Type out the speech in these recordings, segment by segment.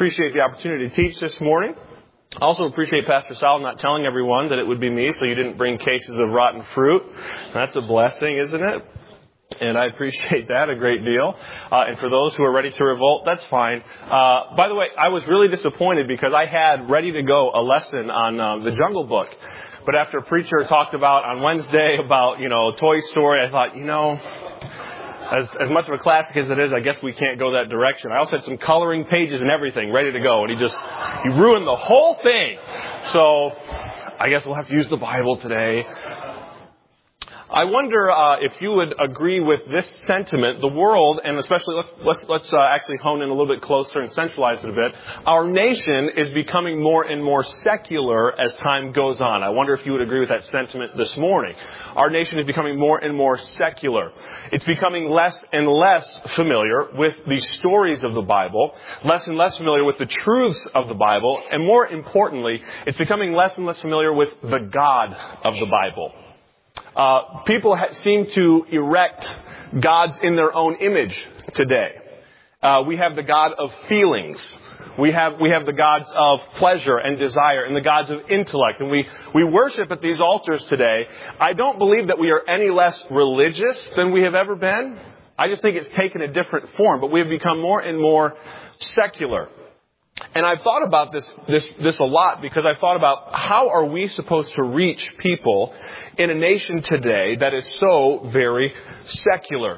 appreciate the opportunity to teach this morning. I also appreciate Pastor Sal not telling everyone that it would be me, so you didn't bring cases of rotten fruit. That's a blessing, isn't it? And I appreciate that a great deal. And for those who are ready to revolt, that's fine. By the way, I was really disappointed because I had ready to go a lesson on the Jungle Book. But after a preacher talked about on Wednesday about, Toy Story, I thought, as much of a classic as it is, I guess we can't go that direction. I also had some coloring pages and everything ready to go, and he ruined the whole thing. So I guess we'll have to use the Bible today. I wonder if you would agree with this sentiment. The world, and especially let's actually hone in a little bit closer and centralize it a bit. Our nation is becoming more and more secular as time goes on. I wonder if you would agree with that sentiment this morning. Our nation is becoming more and more secular. It's becoming less and less familiar with the stories of the Bible, less and less familiar with the truths of the Bible, and more importantly, it's becoming less and less familiar with the God of the Bible. People seem to erect gods in their own image today. We have the God of feelings. We have the gods of pleasure and desire and the gods of intellect. And we worship at these altars today. I don't believe that we are any less religious than we have ever been. I just think it's taken a different form. But we have become more and more secular. And I've thought about this a lot because I've thought about how are we supposed to reach people in a nation today that is so very secular.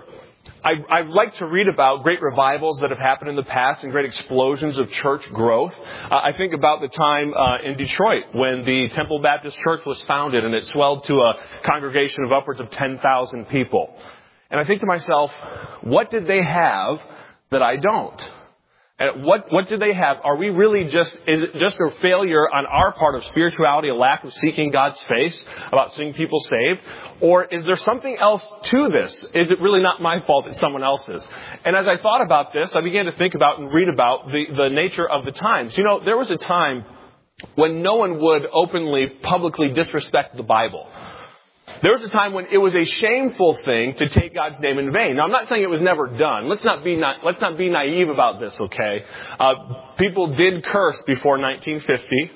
I'd like to read about great revivals that have happened in the past and great explosions of church growth. I think about the time in Detroit when the Temple Baptist Church was founded and it swelled to a congregation of upwards of 10,000 people. And I think to myself, what did they have that I don't? And what do they have? Are we really is it just a failure on our part of spirituality, a lack of seeking God's face, about seeing people saved? Or is there something else to this? Is it really not my fault, it's someone else's? And as I thought about this, I began to think about and read about the nature of the times. There was a time when no one would openly, publicly disrespect the Bible. There was a time when it was a shameful thing to take God's name in vain. Now, I'm not saying it was never done. Let's not be naive about this, okay? People did curse before 1950,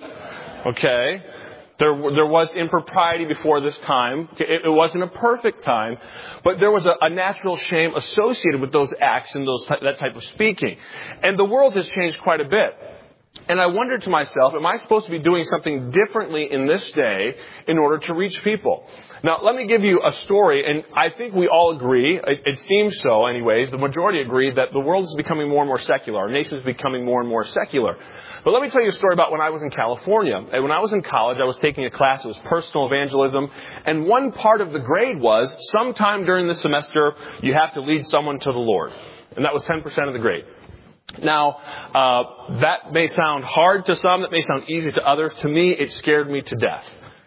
okay? There was impropriety before this time. It wasn't a perfect time, but there was a natural shame associated with those acts and that type of speaking. And the world has changed quite a bit. And I wondered to myself, am I supposed to be doing something differently in this day in order to reach people? Now, let me give you a story, and I think we all agree, it seems so anyways, the majority agree that the world is becoming more and more secular. Our nation is becoming more and more secular. But let me tell you a story about when I was in California. And when I was in college, I was taking a class, it was personal evangelism, and one part of the grade was, sometime during the semester, you have to lead someone to the Lord. And that was 10% of the grade. Now, that may sound hard to some, that may sound easy to others. To me, it scared me to death.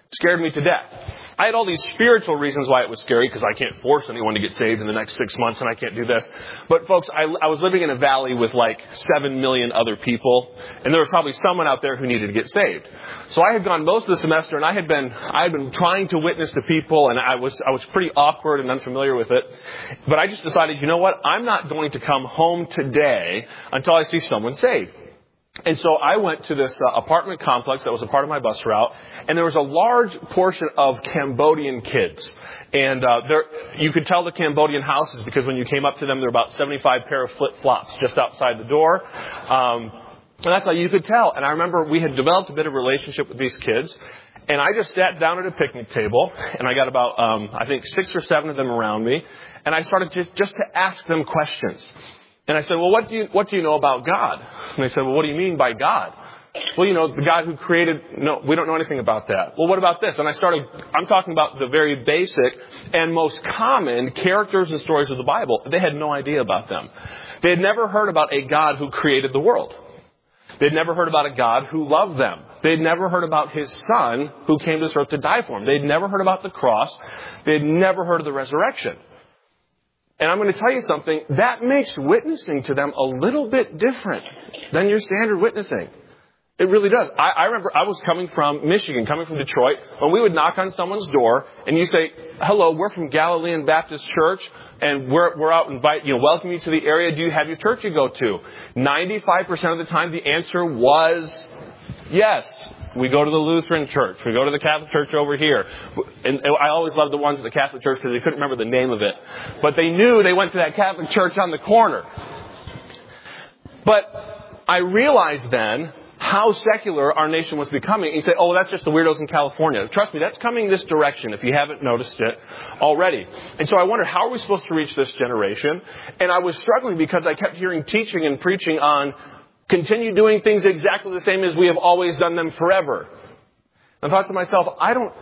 I had all these spiritual reasons why it was scary, because I can't force anyone to get saved in the next 6 months, and I can't do this. But folks, I was living in a valley with like 7 million other people, and there was probably someone out there who needed to get saved. So I had gone most of the semester, and I had been trying to witness to people, and I was pretty awkward and unfamiliar with it. But I just decided, you know what? I'm not going to come home today until I see someone saved. And so I went to this apartment complex that was a part of my bus route, and there was a large portion of Cambodian kids. And you could tell the Cambodian houses because when you came up to them, there were about 75 pair of flip-flops just outside the door. And that's how you could tell. And I remember we had developed a bit of a relationship with these kids. And I just sat down at a picnic table, and I got about, I think, 6 or 7 of them around me. And I started just to ask them questions. And I said, well, what do you know about God? And they said, well, what do you mean by God? Well, the God who created, no, we don't know anything about that. Well, what about this? And I'm talking about the very basic and most common characters and stories of the Bible. They had no idea about them. They had never heard about a God who created the world. They'd never heard about a God who loved them. They'd never heard about his son who came to this earth to die for them. They'd never heard about the cross. They'd never heard of the resurrection. And I'm going to tell you something, that makes witnessing to them a little bit different than your standard witnessing. It really does. I remember I was coming from Michigan, coming from Detroit, when we would knock on someone's door and you say, hello, we're from Galilean Baptist Church and we're out welcome you to the area. Do you have your church you go to? 95% of the time the answer was yes. We go to the Lutheran church. We go to the Catholic church over here. And I always loved the ones at the Catholic church because they couldn't remember the name of it. But they knew they went to that Catholic church on the corner. But I realized then how secular our nation was becoming. And you say, oh, that's just the weirdos in California. Trust me, that's coming this direction if you haven't noticed it already. And so I wondered, how are we supposed to reach this generation? And I was struggling because I kept hearing teaching and preaching on continue doing things exactly the same as we have always done them forever. I thought to myself, I don't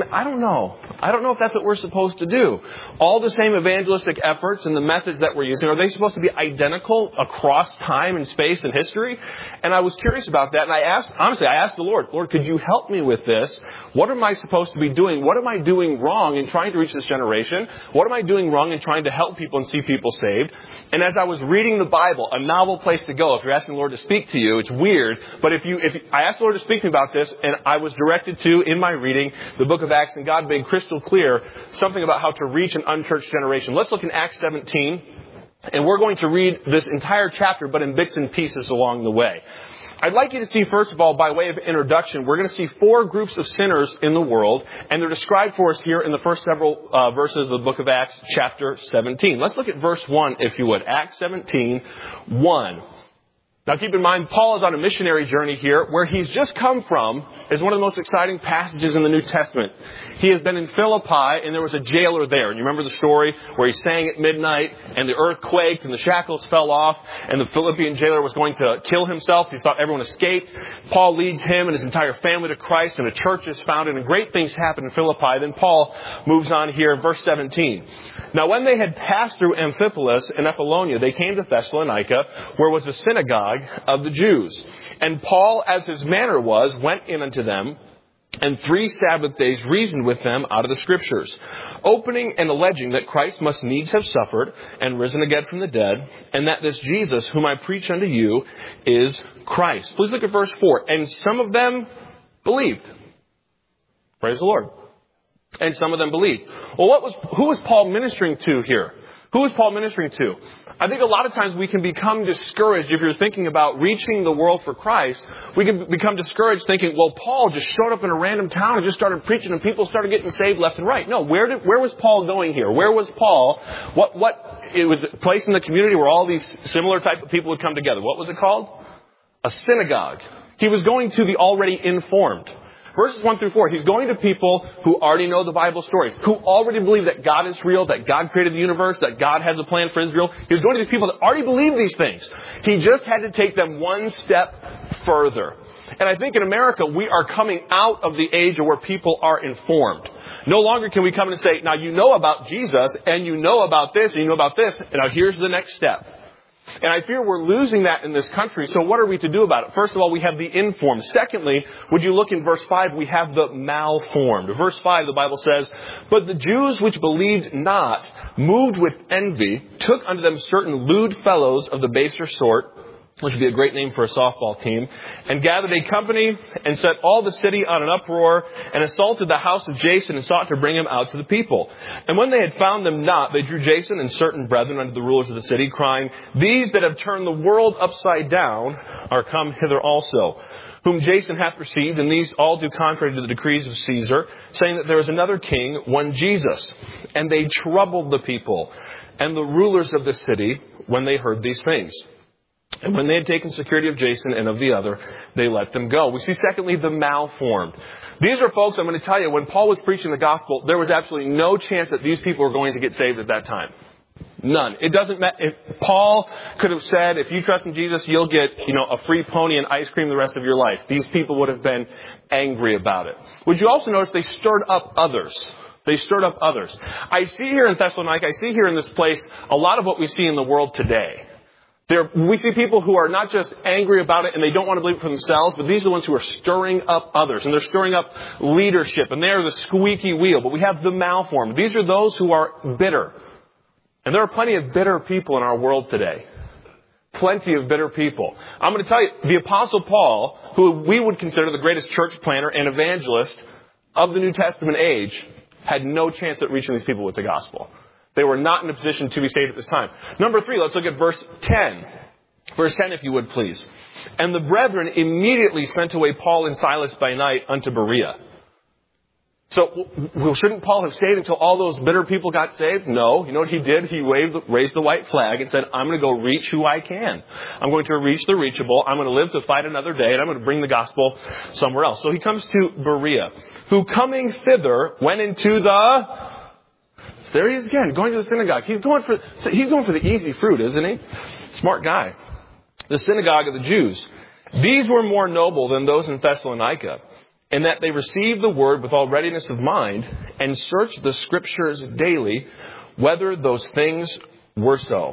know. I don't know if that's what we're supposed to do. All the same evangelistic efforts and the methods that we're using, are they supposed to be identical across time and space and history? And I was curious about that. And I asked the Lord, could you help me with this? What am I supposed to be doing? What am I doing wrong in trying to reach this generation? What am I doing wrong in trying to help people and see people saved? And as I was reading the Bible, a novel place to go. If you're asking the Lord to speak to you, it's weird. But if I asked the Lord to speak to me about this, and I was directed to, in my reading, the book of Acts, and God made crystal clear something about how to reach an unchurched generation. Let's look in Acts 17, and we're going to read this entire chapter, but in bits and pieces along the way. I'd like you to see, first of all, by way of introduction, we're going to see 4 groups of sinners in the world, and they're described for us here in the first several verses of the book of Acts, chapter 17. Let's look at verse 1, if you would. Acts 17, 1. Now keep in mind, Paul is on a missionary journey here. Where he's just come from is one of the most exciting passages in the New Testament. He has been in Philippi, and there was a jailer there. And you remember the story where he sang at midnight, and the earth quaked, and the shackles fell off, and the Philippian jailer was going to kill himself. He thought everyone escaped. Paul leads him and his entire family to Christ, and a church is founded, and great things happen in Philippi. Then Paul moves on here in verse 17. Now when they had passed through Amphipolis and Apollonia, they came to Thessalonica, where was a synagogue of the Jews. And Paul, as his manner was, went in unto them, and 3 Sabbath days reasoned with them out of the Scriptures, opening and alleging that Christ must needs have suffered and risen again from the dead, and that this Jesus, whom I preach unto you, is Christ. Please look at verse 4. And some of them believed. Praise the Lord. And some of them believed. Well, who was Paul ministering to here? Who is Paul ministering to? I think a lot of times we can become discouraged if you're thinking about reaching the world for Christ. We can become discouraged thinking, well, Paul just showed up in a random town and just started preaching and people started getting saved left and right. No, where was Paul going here? Where was Paul? It was a place in the community where all these similar type of people would come together. What was it called? A synagogue. He was going to the already informed. Verses 1 through 4, he's going to people who already know the Bible stories, who already believe that God is real, that God created the universe, that God has a plan for Israel. He's going to these people that already believe these things. He just had to take them one step further. And I think in America, we are coming out of the age of where people are informed. No longer can we come in and say, now you know about Jesus, and you know about this, and you know about this, and now here's the next step. And I fear we're losing that in this country. So what are we to do about it? First of all, we have the informed. Secondly, would you look in verse 5, we have the malformed. Verse 5, the Bible says, but the Jews which believed not, moved with envy, took unto them certain lewd fellows of the baser sort, which would be a great name for a softball team, and gathered a company and set all the city on an uproar and assaulted the house of Jason and sought to bring him out to the people. And when they had found them not, they drew Jason and certain brethren unto the rulers of the city, crying, these that have turned the world upside down are come hither also, whom Jason hath received, and these all do contrary to the decrees of Caesar, saying that there is another king, one Jesus. And they troubled the people and the rulers of the city when they heard these things. And when they had taken security of Jason and of the other, they let them go. We see, secondly, the malformed. These are folks, I'm going to tell you, when Paul was preaching the gospel, there was absolutely no chance that these people were going to get saved at that time. None. It doesn't matter. If Paul could have said, if you trust in Jesus, you'll get, a free pony and ice cream the rest of your life. These people would have been angry about it. Would you also notice they stirred up others? They stirred up others. I see here in Thessalonica, I see here in this place, a lot of what we see in the world today. We see people who are not just angry about it and they don't want to believe it for themselves, but these are the ones who are stirring up others. And they're stirring up leadership. And they're the squeaky wheel. But we have the malformed. These are those who are bitter. And there are plenty of bitter people in our world today. Plenty of bitter people. I'm going to tell you, the Apostle Paul, who we would consider the greatest church planner and evangelist of the New Testament age, had no chance at reaching these people with the gospel. They were not in a position to be saved at this time. Number 3, let's look at verse 10. Verse 10, if you would, please. And the brethren immediately sent away Paul and Silas by night unto Berea. So, well, shouldn't Paul have stayed until all those bitter people got saved? No. You know what he did? He raised the white flag and said, I'm going to go reach who I can. I'm going to reach the reachable. I'm going to live to fight another day, and I'm going to bring the gospel somewhere else. So he comes to Berea, who coming thither went into the... There he is again, going to the synagogue. He's going for the easy fruit, isn't he? Smart guy. The synagogue of the Jews. These were more noble than those in Thessalonica, in that they received the word with all readiness of mind and searched the scriptures daily, whether those things were so.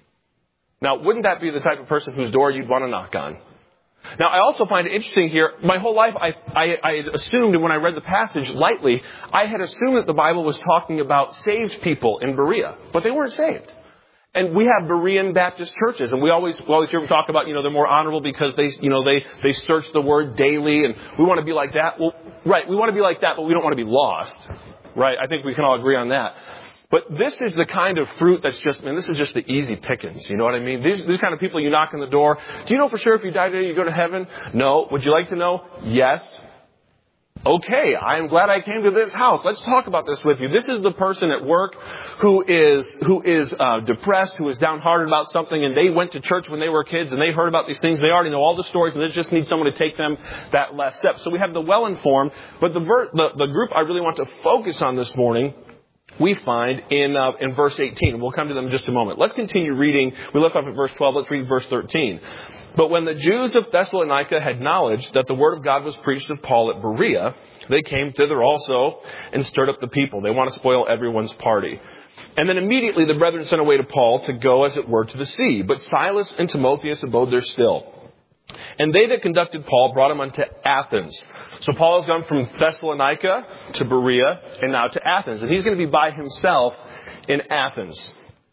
Now, wouldn't that be the type of person whose door you'd want to knock on? Now, I also find it interesting here. My whole life, I assumed, when I read the passage lightly, I had assumed that the Bible was talking about saved people in Berea, but they weren't saved. And we have Berean Baptist churches, and we always hear them talk about, they're more honorable because they search the word daily, and we want to be like that. Well, right, we want to be like that, but we don't want to be lost. Right? I think we can all agree on that. But this is the kind of fruit that's this is just the easy pickings. You know what I mean? These kind of people you knock on the door. Do you know for sure if you die today you go to heaven? No. Would you like to know? Yes. Okay, I am glad I came to this house. Let's talk about this with you. This is the person at work who is depressed, who is downhearted about something, and they went to church when they were kids, and they heard about these things. They already know all the stories, and they just need someone to take them that last step. So we have the well-informed, but the group I really want to focus on this morning, we find in verse 18. We'll come to them in just a moment. Let's continue reading. We left off at verse 12. Let's read verse 13. But when the Jews of Thessalonica had knowledge that the word of God was preached of Paul at Berea, they came thither also and stirred up the people. They want to spoil everyone's party. And then immediately the brethren sent away to Paul to go, as it were, to the sea. But Silas and Timotheus abode there still. And they that conducted Paul brought him unto Athens. So Paul has gone from Thessalonica to Berea and now to Athens. And he's going to be by himself in Athens.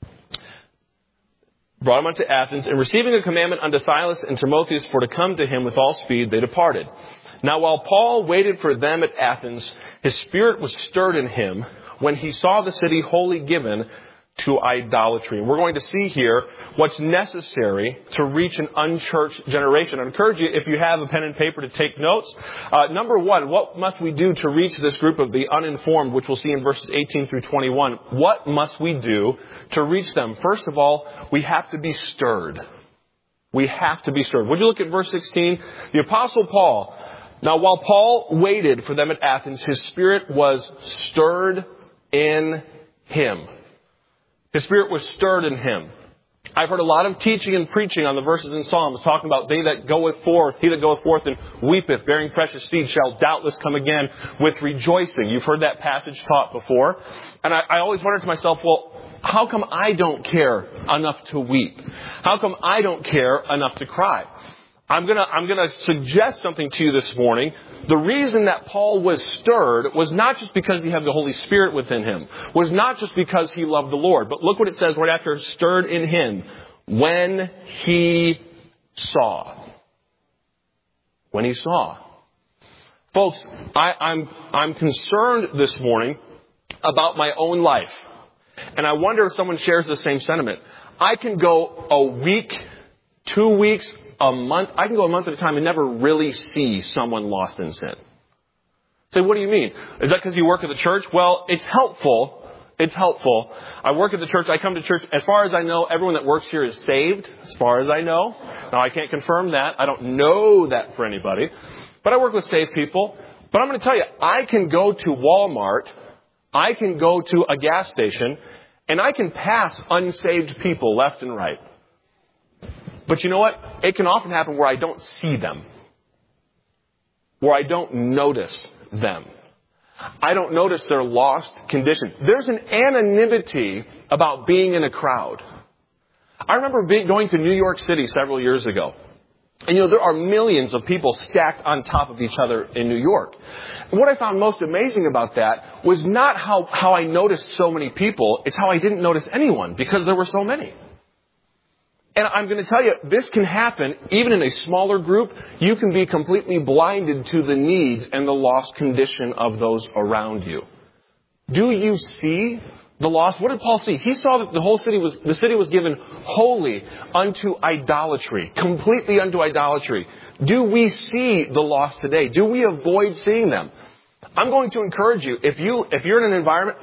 Brought him unto Athens, and receiving a commandment unto Silas and Timotheus for to come to him with all speed, they departed. Now while Paul waited for them at Athens, his spirit was stirred in him when he saw the city wholly given to idolatry. And we're going to see here what's necessary to reach an unchurched generation. I encourage you, if you have a pen and paper, to take notes. Number 1, what must we do to reach this group of the uninformed, which we'll see in verses 18 through 21? What must we do to reach them? First of all, we have to be stirred. We have to be stirred. Would you look at verse 16? The Apostle Paul. Now, while Paul waited for them at Athens, his spirit was stirred in him. His spirit was stirred in him. I've heard a lot of teaching and preaching on the verses in Psalms talking about he that goeth forth and weepeth, bearing precious seed, shall doubtless come again with rejoicing. You've heard that passage taught before. And I always wondered to myself, well, how come I don't care enough to weep? How come I don't care enough to cry? I'm gonna suggest something to you this morning. The reason that Paul was stirred was not just because he had the Holy Spirit within him, was not just because he loved the Lord, but look what it says right after stirred in him. When he saw. When he saw. Folks, I'm concerned this morning about my own life. And I wonder if someone shares the same sentiment. I can go a week, 2 weeks, a month. I can go a month at a time and never really see someone lost in sin. Say, what do you mean? Is that because you work at the church? Well, it's helpful. It's helpful. I work at the church. I come to church. As far as I know, everyone that works here is saved. As far as I know. Now, I can't confirm that. I don't know that for anybody. But I work with saved people. But I'm going to tell you, I can go to Walmart. I can go to a gas station. And I can pass unsaved people left and right. But you know what? It can often happen where I don't see them. Where I don't notice them. I don't notice their lost condition. There's an anonymity about being in a crowd. I remember going to New York City several years ago. And there are millions of people stacked on top of each other in New York. And what I found most amazing about that was not how I noticed so many people. It's how I didn't notice anyone because there were so many. And I'm going to tell you, this can happen even in a smaller group. You can be completely blinded to the needs and the lost condition of those around you. Do you see the lost? What did Paul see? He saw that the city was given wholly unto idolatry, completely unto idolatry. Do we see the lost today? Do we avoid seeing them? I'm going to encourage you, if you're in an environment,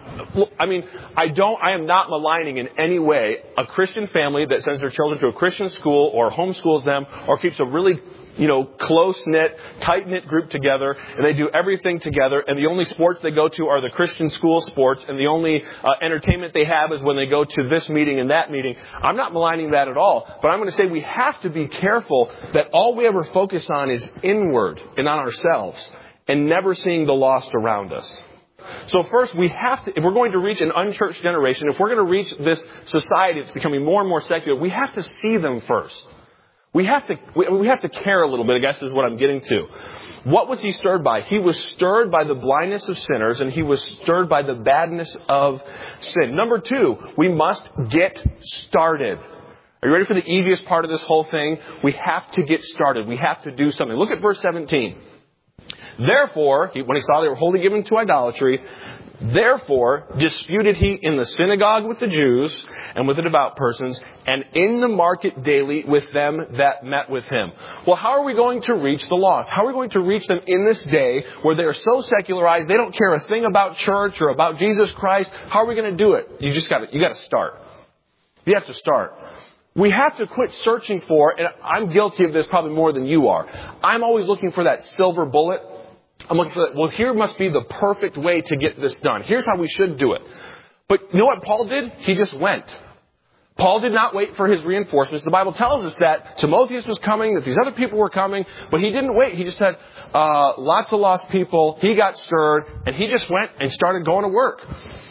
I am not maligning in any way a Christian family that sends their children to a Christian school or homeschools them or keeps a really, close-knit, tight-knit group together, and they do everything together, and the only sports they go to are the Christian school sports, and the only entertainment they have is when they go to this meeting and that meeting. I'm not maligning that at all, but I'm going to say we have to be careful that all we ever focus on is inward and on ourselves, and never seeing the lost around us. So first, we have to, if we're going to reach an unchurched generation, if we're going to reach this society that's becoming more and more secular, we have to see them first. We have to care a little bit, I guess is what I'm getting to. What was he stirred by? He was stirred by the blindness of sinners, and he was stirred by the badness of sin. Number 2, we must get started. Are you ready for the easiest part of this whole thing? We have to get started. We have to do something. Look at verse 17. Therefore, when he saw they were wholly given to idolatry, therefore disputed he in the synagogue with the Jews and with the devout persons, and in the market daily with them that met with him. Well, how are we going to reach the lost? How are we going to reach them in this day where they are so secularized, they don't care a thing about church or about Jesus Christ? How are we going to do it? You got to start. You have to start. We have to quit searching for, and I'm guilty of this probably more than you are. I'm always looking for that silver bullet. I'm looking for that. Well, here must be the perfect way to get this done. Here's how we should do it. But you know what Paul did? He just went. Paul did not wait for his reinforcements. The Bible tells us that Timotheus was coming, that these other people were coming, but he didn't wait. He just said, lots of lost people. He got stirred, and he just went and started going to work.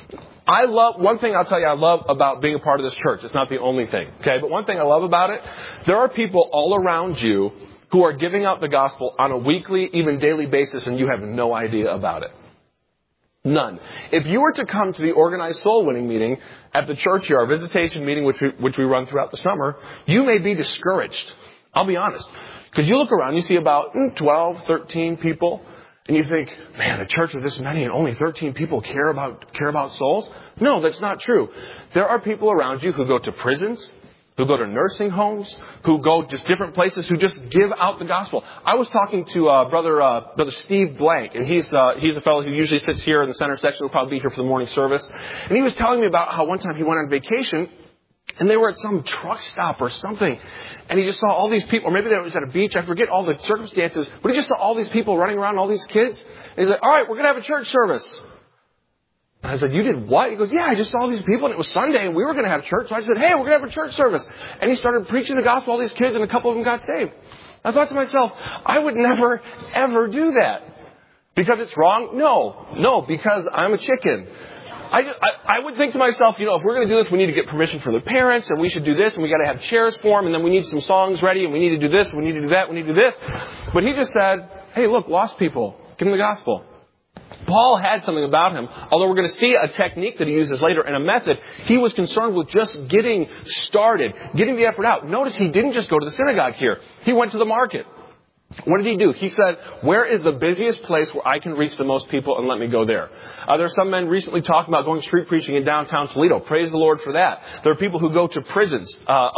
One thing I'll tell you I love about being a part of this church. It's not the only thing, okay? But one thing I love about it, there are people all around you who are giving out the gospel on a weekly, even daily basis, and you have no idea about it. None. If you were to come to the organized soul winning meeting at the church here, our visitation meeting, which we run throughout the summer, you may be discouraged. I'll be honest. Because you look around, you see about 12, 13 people, and you think, man, a church with this many and only 13 people care about souls? No, that's not true. There are people around you who go to prisons, who go to nursing homes, who go just different places, who just give out the gospel. I was talking to Brother Steve Blank, and he's a fellow who usually sits here in the center section. He'll probably be here for the morning service. And he was telling me about how one time he went on vacation, and they were at some truck stop or something. And he just saw all these people, or maybe they was at a beach. I forget all the circumstances. But he just saw all these people running around, all these kids. And he's like, all right, we're going to have a church service. And I said, you did what? He goes, yeah, I just saw these people, and it was Sunday, and we were going to have church. So I said, hey, we're going to have a church service. And he started preaching the gospel to all these kids, and a couple of them got saved. I thought to myself, I would never, ever do that. Because it's wrong? No, because I'm a chicken. I would think to myself, if we're going to do this, we need to get permission from the parents, and we should do this, and we got to have chairs for them, and then we need some songs ready, and we need to do this, and we need to do that, we need to do this. But he just said, hey, look, lost people, give them the gospel. Paul had something about him, although we're going to see a technique that he uses later and a method. He was concerned with just getting started, getting the effort out. Notice he didn't just go to the synagogue here. He went to the market. What did he do? He said, where is the busiest place where I can reach the most people, and let me go there? There are some men recently talking about going street preaching in downtown Toledo. Praise the Lord for that. There are people who go to prisons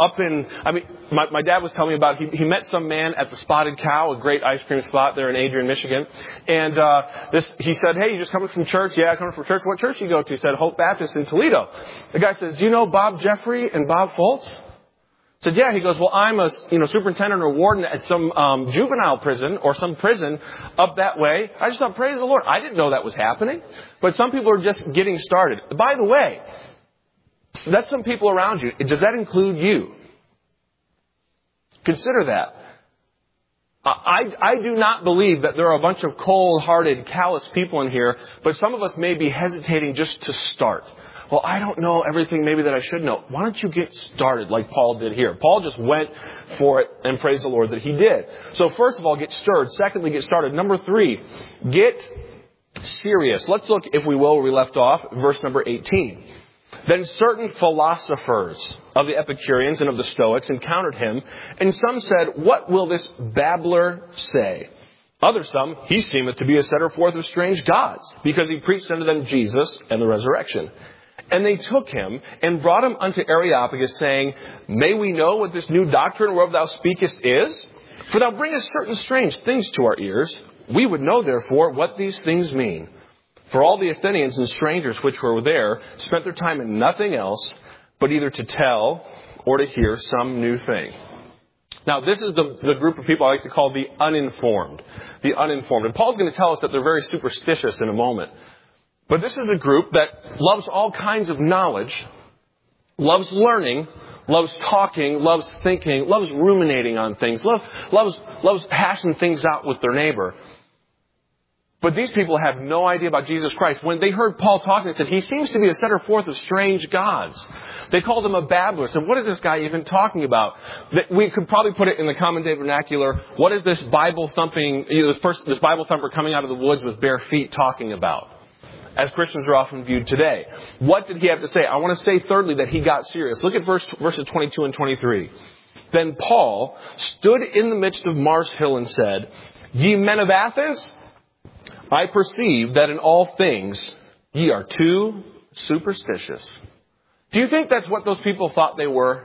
my dad was telling me about, he met some man at the Spotted Cow, a great ice cream spot there in Adrian, Michigan. And he said, hey, you just coming from church? Yeah, coming from church. What church do you go to? He said, Hope Baptist in Toledo. The guy says, do you know Bob Jeffrey and Bob Foltz? Said, yeah. He goes, well, I'm a superintendent or warden at some juvenile prison or some prison up that way. I just thought, praise the Lord. I didn't know that was happening. But some people are just getting started. By the way, so that's some people around you. Does that include you? Consider that. I do not believe that there are a bunch of cold-hearted, callous people in here, but some of us may be hesitating just to start. Well, I don't know everything maybe that I should know. Why don't you get started like Paul did here? Paul just went for it, and praise the Lord that he did. So first of all, get stirred. Secondly, get started. Number 3, get serious. Let's look, if we will, where we left off, verse number 18. Then certain philosophers of the Epicureans and of the Stoics encountered him, and some said, "What will this babbler say?" Others some, "He seemeth to be a setter forth of strange gods, because he preached unto them Jesus and the resurrection." And they took him and brought him unto Areopagus, saying, "May we know what this new doctrine whereof thou speakest is? For thou bringest certain strange things to our ears. We would know therefore what these things mean." For all the Athenians and strangers which were there spent their time in nothing else but either to tell or to hear some new thing. Now, this is the group of people I like to call the uninformed. The uninformed. And Paul's going to tell us that they're very superstitious in a moment. But this is a group that loves all kinds of knowledge, loves learning, loves talking, loves thinking, loves ruminating on things, loves hashing things out with their neighbor. But these people have no idea about Jesus Christ. When they heard Paul talking, they said, "He seems to be a setter forth of strange gods." They called him a babbler. Said, "What is this guy even talking about?" We could probably put it in the common day vernacular. What is this Bible thumping, this Bible thumper coming out of the woods with bare feet talking about? As Christians are often viewed today. What did he have to say? I want to say thirdly that he got serious. Look at verses 22 and 23. Then Paul stood in the midst of Mars Hill and said, "Ye men of Athens, I perceive that in all things ye are too superstitious." Do you think that's what those people thought they were?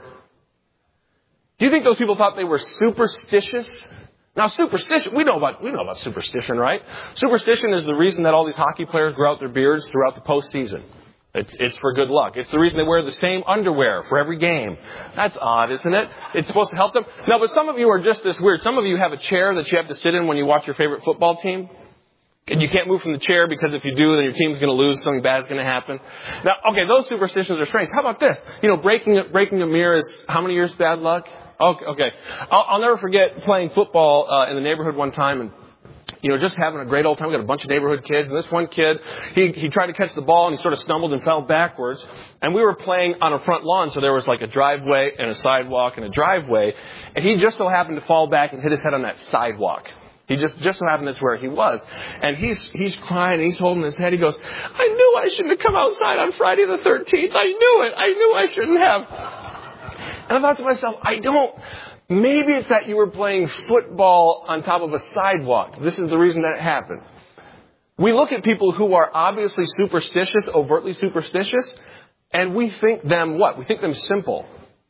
Do you think those people thought they were superstitious? Now, superstition, we know about superstition, right? Superstition is the reason that all these hockey players grow out their beards throughout the postseason. It's for good luck. It's the reason they wear the same underwear for every game. That's odd, isn't it? It's supposed to help them. No, but some of you are just this weird. Some of you have a chair that you have to sit in when you watch your favorite football team. And you can't move from the chair because if you do, then your team's going to lose. Something bad is going to happen. Now, okay, those superstitions are strange. How about this? Breaking a mirror is how many years bad luck? Okay. I'll never forget playing football in the neighborhood one time and, just having a great old time. We got a bunch of neighborhood kids. And this one kid, he tried to catch the ball and he sort of stumbled and fell backwards. And we were playing on a front lawn. So there was like a driveway and a sidewalk and a driveway. And he just so happened to fall back and hit his head on that sidewalk. He just so happened that's where he was. And he's crying, he's holding his head. He goes, "I knew I shouldn't have come outside on Friday the 13th. I knew it. I knew I shouldn't have." And I thought to myself, maybe it's that you were playing football on top of a sidewalk. This is the reason that it happened. We look at people who are obviously superstitious, overtly superstitious, and we think them what? We think them simple.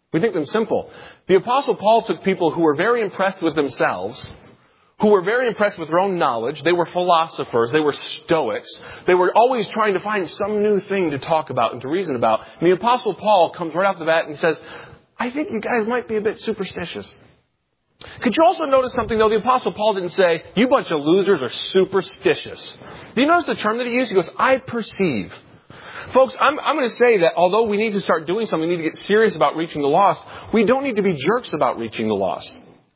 The Apostle Paul took people who were very impressed with themselves, who were very impressed with their own knowledge. They were philosophers. They were Stoics. They were always trying to find some new thing to talk about and to reason about. And the Apostle Paul comes right off the bat and says, "I think you guys might be a bit superstitious." Could you also notice something, though? The Apostle Paul didn't say, "You bunch of losers are superstitious." Do you notice the term that he used? He goes, "I perceive." Folks, I'm going to say that although we need to start doing something, we need to get serious about reaching the lost, we don't need to be jerks about reaching the lost.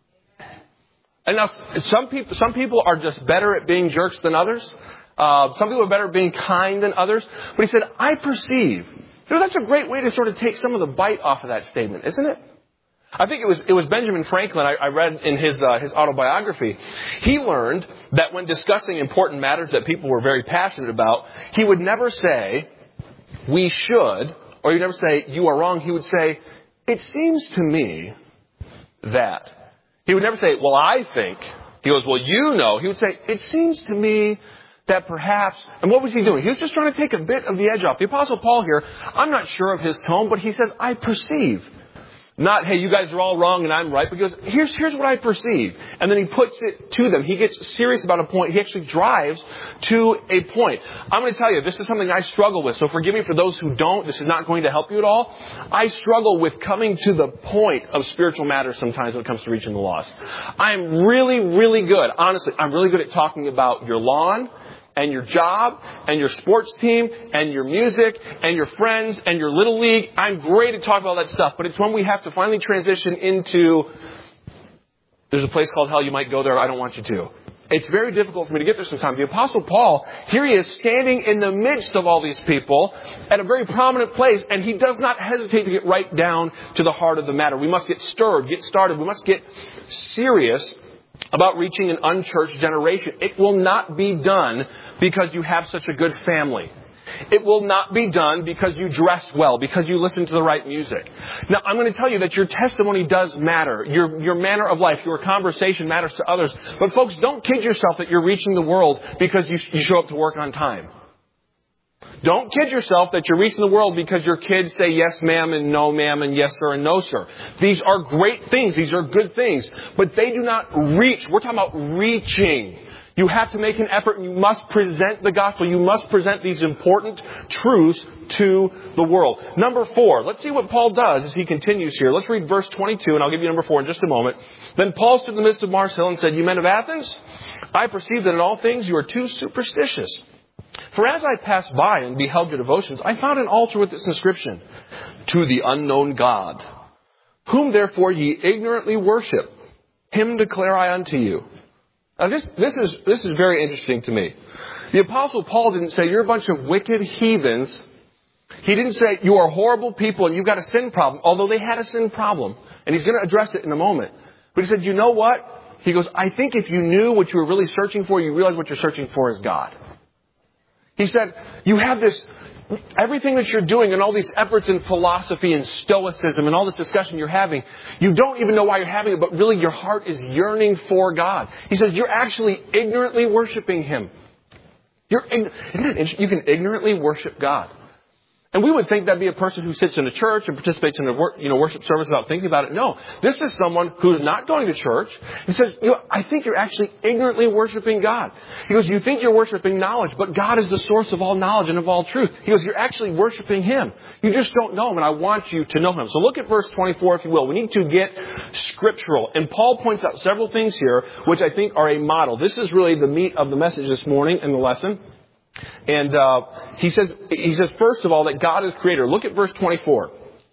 And now, some people are just better at being jerks than others. Some people are better at being kind than others. But he said, "I perceive." That's a great way to sort of take some of the bite off of that statement, isn't it? I think it was Benjamin Franklin. I read in his autobiography. He learned that when discussing important matters that people were very passionate about, he would never say, "We should," or he would never say, "You are wrong." He would say, "It seems to me that." He would never say, "Well, I think." He goes, "Well, you know." He would say, "It seems to me that perhaps," and what was he doing? He was just trying to take a bit of the edge off. The Apostle Paul here, I'm not sure of his tone, but he says, "I perceive." Not, "Hey, you guys are all wrong and I'm right," but he goes, here's what I perceive. And then he puts it to them. He gets serious about a point. He actually drives to a point. I'm going to tell you, this is something I struggle with. So forgive me for those who don't. This is not going to help you at all. I struggle with coming to the point of spiritual matters sometimes when it comes to reaching the lost. I'm really, really good. Honestly, I'm really good at talking about your lawn and your job and your sports team and your music and your friends and your little league. I'm great at talking about that stuff. But it's when we have to finally transition into, "There's a place called hell, you might go there, I don't want you to." It's very difficult for me to get there sometimes. The Apostle Paul, here he is standing in the midst of all these people at a very prominent place, and he does not hesitate to get right down to the heart of the matter. We must get stirred, get started. We must get serious about reaching an unchurched generation. It will not be done because you have such a good family. It will not be done because you dress well, because you listen to the right music. Now, I'm going to tell you that your testimony does matter. Your manner of life, your conversation matters to others. But folks, don't kid yourself that you're reaching the world because you show up to work on time. Don't kid yourself that you're reaching the world because your kids say yes, ma'am, and no, ma'am, and yes, sir, and no, sir. These are great things. These are good things. But they do not reach. We're talking about reaching. You have to make an effort, and you must present the gospel. You must present these important truths to the world. Number 4. Let's see what Paul does as he continues here. Let's read verse 22, and I'll give you number 4 in just a moment. Then Paul stood in the midst of Mars Hill and said, "You men of Athens, I perceive that in all things you are too superstitious. For as I passed by and beheld your devotions, I found an altar with this inscription, 'To the unknown God, whom therefore ye ignorantly worship, him declare I unto you.'" Now this is very interesting to me. The Apostle Paul didn't say you're a bunch of wicked heathens. He didn't say you are horrible people and you've got a sin problem, although they had a sin problem. And he's going to address it in a moment. But he said, you know what? He goes, I think if you knew what you were really searching for, you realize what you're searching for is God. He said, you have this, everything that you're doing and all these efforts in philosophy and stoicism and all this discussion you're having, you don't even know why you're having it, but really your heart is yearning for God. He says, you're actually ignorantly worshiping Him. Isn't it interesting? You can ignorantly worship God. And we would think that'd be a person who sits in a church and participates in a worship service without thinking about it. No, this is someone who's not going to church. He says, I think you're actually ignorantly worshiping God. He goes, you think you're worshiping knowledge, but God is the source of all knowledge and of all truth. He goes, you're actually worshiping Him. You just don't know Him, and I want you to know Him. So look at verse 24, if you will. We need to get scriptural. And Paul points out several things here, which I think are a model. This is really the meat of the message this morning in the lesson. And he says, first of all, that God is creator. Look at verse 24.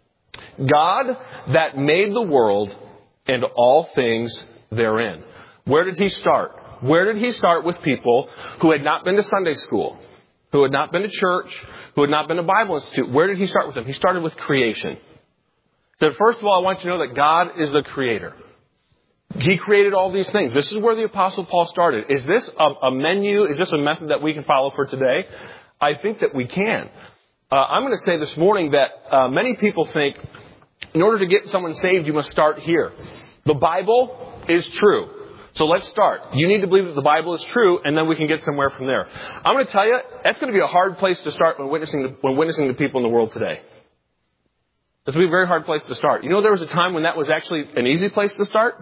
God that made the world and all things therein. Where did He start? Where did He start with people who had not been to Sunday school, who had not been to church, who had not been to Bible Institute? Where did He start with them? He started with creation. He said, first of all, I want you to know that God is the creator. He created all these things. This is where the Apostle Paul started. Is this a menu? Is this a method that we can follow for today? I think that we can. I'm going to say this morning that many people think in order to get someone saved, you must start here. The Bible is true. So let's start. You need to believe that the Bible is true, and then we can get somewhere from there. I'm going to tell you, that's going to be a hard place to start when witnessing to people in the world today. It's going to be a very hard place to start. You know, there was a time when that was actually an easy place to start.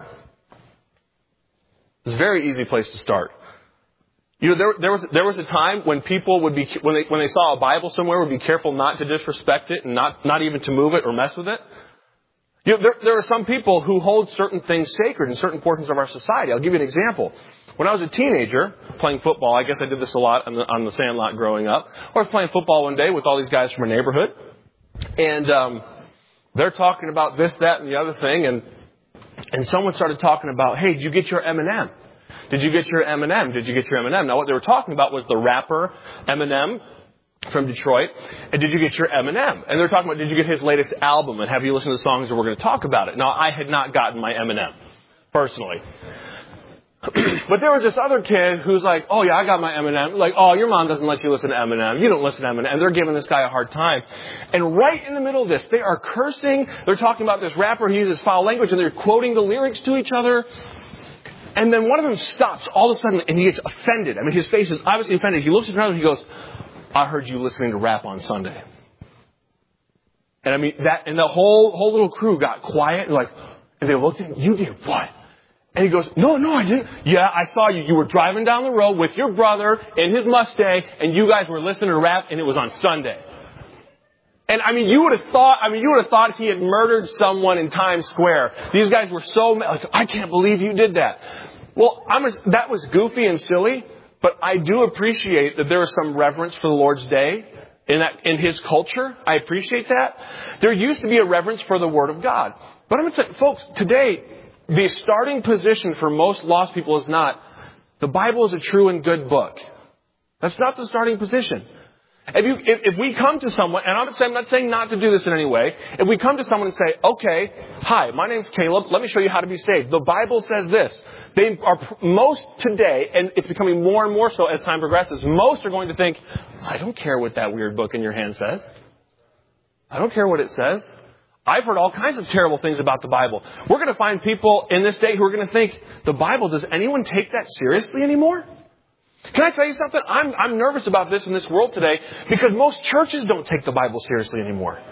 It's a very easy place to start. You know, there was a time when people would be, when they saw a Bible somewhere, would be careful not to disrespect it and not even to move it or mess with it. You know, there are some people who hold certain things sacred in certain portions of our society. I'll give you an example. When I was a teenager playing football, I guess I did this a lot on the sandlot growing up. I was playing football one day with all these guys from our neighborhood, and they're talking about this, that, and the other thing, and someone started talking about, hey, did you get your M&M? Did you get your M&M? Did you get your M&M? Now, what they were talking about was the rapper Eminem from Detroit. And did you get your M&M? And they're talking about, did you get his latest album? And have you listened to the songs that we're going to talk about it? Now, I had not gotten my M&M, personally. But there was this other kid who's like, oh, yeah, I got my M&M. Like, oh, your mom doesn't let you listen to M&M. You don't listen to M&M. And they're giving this guy a hard time. And right in the middle of this, they are cursing. They're talking about this rapper. He uses foul language, and they're quoting the lyrics to each other. And then one of them stops all of a sudden, and he gets offended. I mean, his face is obviously offended. He looks at another and he goes, I heard you listening to rap on Sunday. And I mean, and the whole little crew got quiet, and they looked at him, you did what? And he goes, no, I didn't. Yeah, I saw you. You were driving down the road with your brother in his Mustang, and you guys were listening to rap, and it was on Sunday. And I mean, you would have thought he had murdered someone in Times Square. These guys were so mad. Like, I can't believe you did that. Well, that was goofy and silly, but I do appreciate that there is some reverence for the Lord's Day in His culture. I appreciate that. There used to be a reverence for the Word of God. But I'm going to say, folks, today, the starting position for most lost people is not, the Bible is a true and good book. That's not the starting position. If we come to someone, and I'm not saying not to do this in any way, if we come to someone and say, okay, hi, my name's Caleb, let me show you how to be saved. The Bible says this. They are, most today, and it's becoming more and more so as time progresses, most are going to think, I don't care what that weird book in your hand says. I don't care what it says. I've heard all kinds of terrible things about the Bible. We're going to find people in this day who are going to think, the Bible, does anyone take that seriously anymore? Can I tell you something? I'm nervous about this in this world today because most churches don't take the Bible seriously anymore.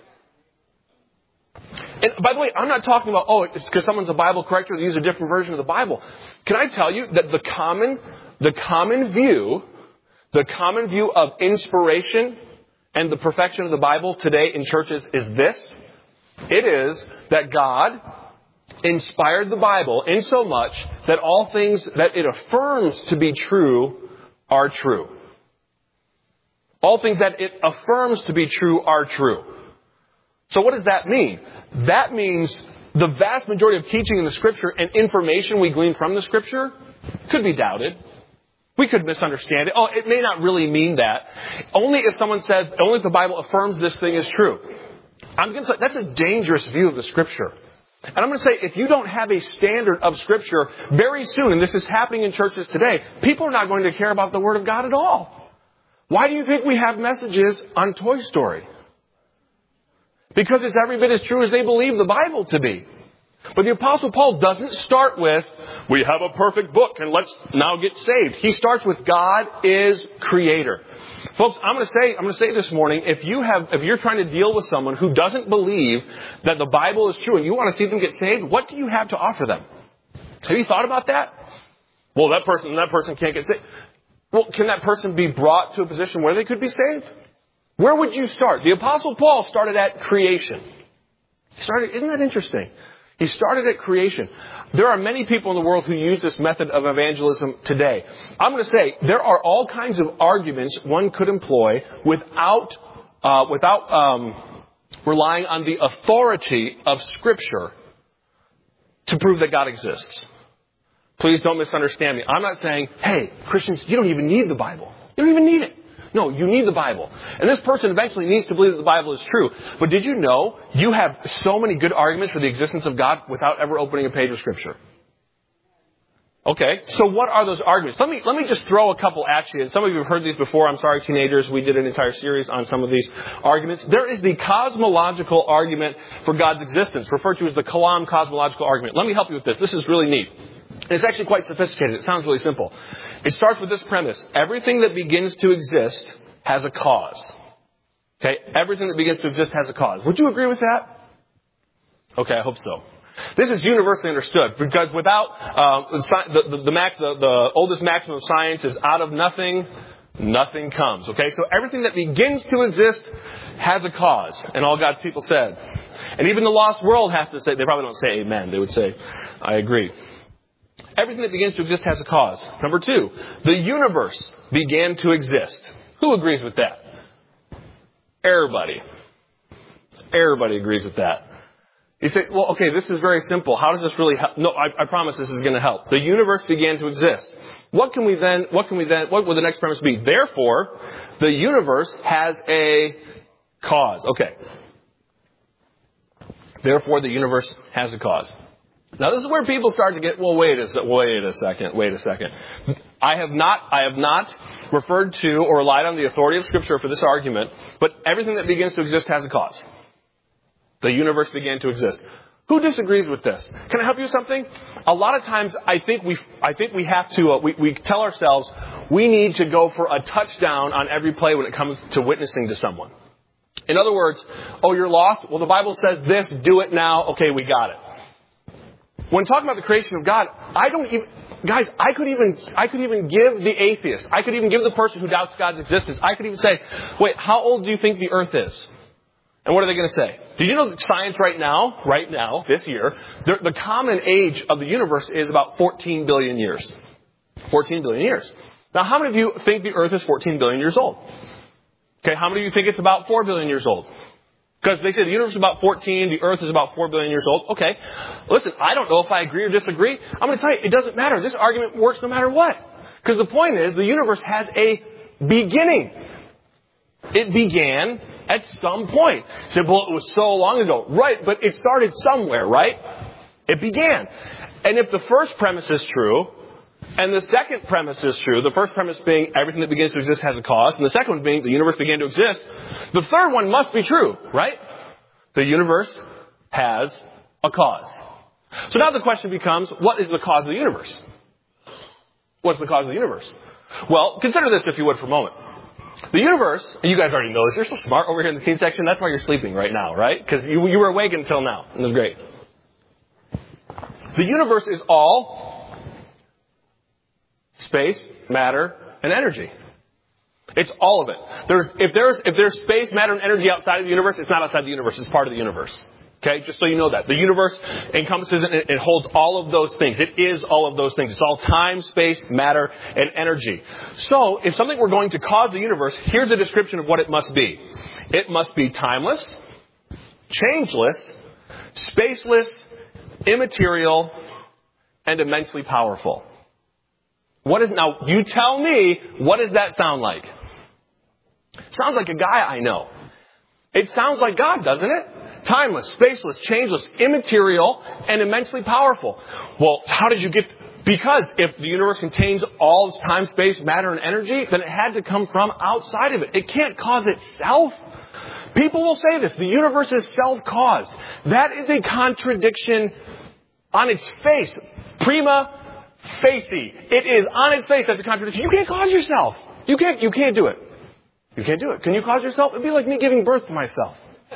And by the way, I'm not talking about, it's because someone's a Bible corrector, they use a different version of the Bible. Can I tell you that the common view of inspiration and the perfection of the Bible today in churches is this? It is that God inspired the Bible in so much that all things that it affirms to be true are true. All things that it affirms to be true are true. So what does that mean? That means the vast majority of teaching in the Scripture and information we glean from the Scripture could be doubted. We could misunderstand it. It may not really mean that. Only if someone says, only if the Bible affirms this thing is true. I'm going to say that's a dangerous view of the Scripture. And I'm going to say, if you don't have a standard of Scripture, very soon, and this is happening in churches today, people are not going to care about the Word of God at all. Why do you think we have messages on Toy Story? Because it's every bit as true as they believe the Bible to be. But the Apostle Paul doesn't start with, we have a perfect book and let's now get saved. He starts with, God is creator. Folks, I'm going to say this morning, if you're trying to deal with someone who doesn't believe that the Bible is true and you want to see them get saved, what do you have to offer them? Have you thought about that? Well, that person can't get saved. Well, can that person be brought to a position where they could be saved? Where would you start? The Apostle Paul started at creation. Isn't that interesting? He started at creation. There are many people in the world who use this method of evangelism today. I'm going to say there are all kinds of arguments one could employ without relying on the authority of Scripture to prove that God exists. Please don't misunderstand me. I'm not saying, hey, Christians, you don't even need the Bible. You don't even need it. No, you need the Bible. And this person eventually needs to believe that the Bible is true. But did you know you have so many good arguments for the existence of God without ever opening a page of Scripture? Okay, so what are those arguments? Let me just throw a couple at you. And some of you have heard these before. I'm sorry, teenagers. We did an entire series on some of these arguments. There is the cosmological argument for God's existence, referred to as the Kalam cosmological argument. Let me help you with this. This is really neat. It's actually quite sophisticated. It sounds really simple. It starts with this premise. Everything that begins to exist has a cause. Okay? Everything that begins to exist has a cause. Would you agree with that? Okay, I hope so. This is universally understood because without the oldest maxim of science is out of nothing, nothing comes. Okay? So everything that begins to exist has a cause. And all God's people said. And even the lost world has to say, they probably don't say amen. They would say, I agree. Everything that begins to exist has a cause. Number 2, the universe began to exist. Who agrees with that? Everybody. Everybody agrees with that. You say, well, okay, this is very simple. How does this really help? No, I promise this is going to help. The universe began to exist. What would the next premise be? Therefore, the universe has a cause. Okay. Therefore, the universe has a cause. Now, this is where people start to get, well, wait a second. I have not referred to or relied on the authority of Scripture for this argument, but everything that begins to exist has a cause. The universe began to exist. Who disagrees with this? Can I help you with something? A lot of times, I think we have to, we tell ourselves we need to go for a touchdown on every play when it comes to witnessing to someone. In other words, oh, you're lost? Well, the Bible says this, do it now. Okay, we got it. When talking about the creation of God, I could even give the atheist, I could even give the person who doubts God's existence, I could even say, wait, how old do you think the earth is? And what are they going to say? Did you know that science right now, this year, the common age of the universe is about 14 billion years. 14 billion years. Now, how many of you think the earth is 14 billion years old? Okay, how many of you think it's about 4 billion years old? Because they say the universe is about 14, the earth is about 4 billion years old. Okay, listen, I don't know if I agree or disagree. I'm going to tell you, it doesn't matter. This argument works no matter what. Because the point is, the universe has a beginning. It began at some point. You say, well, it was so long ago. Right, but it started somewhere, right? It began. And if the first premise is true, and the second premise is true, the first premise being everything that begins to exist has a cause, and the second one being the universe began to exist, the third one must be true, right? The universe has a cause. So now the question becomes, what is the cause of the universe? What's the cause of the universe? Well, consider this, if you would, for a moment. The universe, and you guys already know this, you're so smart over here in the teen section, that's why you're sleeping right now, right? Because you were awake until now. It was great. The universe is all space, matter, and energy. It's all of it. If there's space, matter, and energy outside of the universe, it's not outside the universe, it's part of the universe. Okay, just so you know that. The universe encompasses and it holds all of those things. It is all of those things. It's all time, space, matter, and energy. So, if something were going to cause the universe, here's a description of what it must be. It must be timeless, changeless, spaceless, immaterial, and immensely powerful. Now, you tell me, what does that sound like? Sounds like a guy I know. It sounds like God, doesn't it? Timeless, spaceless, changeless, immaterial, and immensely powerful. Well, how did you get... Because if the universe contains all its time, space, matter, and energy, then it had to come from outside of it. It can't cause itself. People will say this. The universe is self-caused. That is a contradiction on its face. Prima facie. It is on its face. That's a contradiction. You can't cause yourself. You can't do it. You can't do it. Can you cause yourself? It'd be like me giving birth to myself.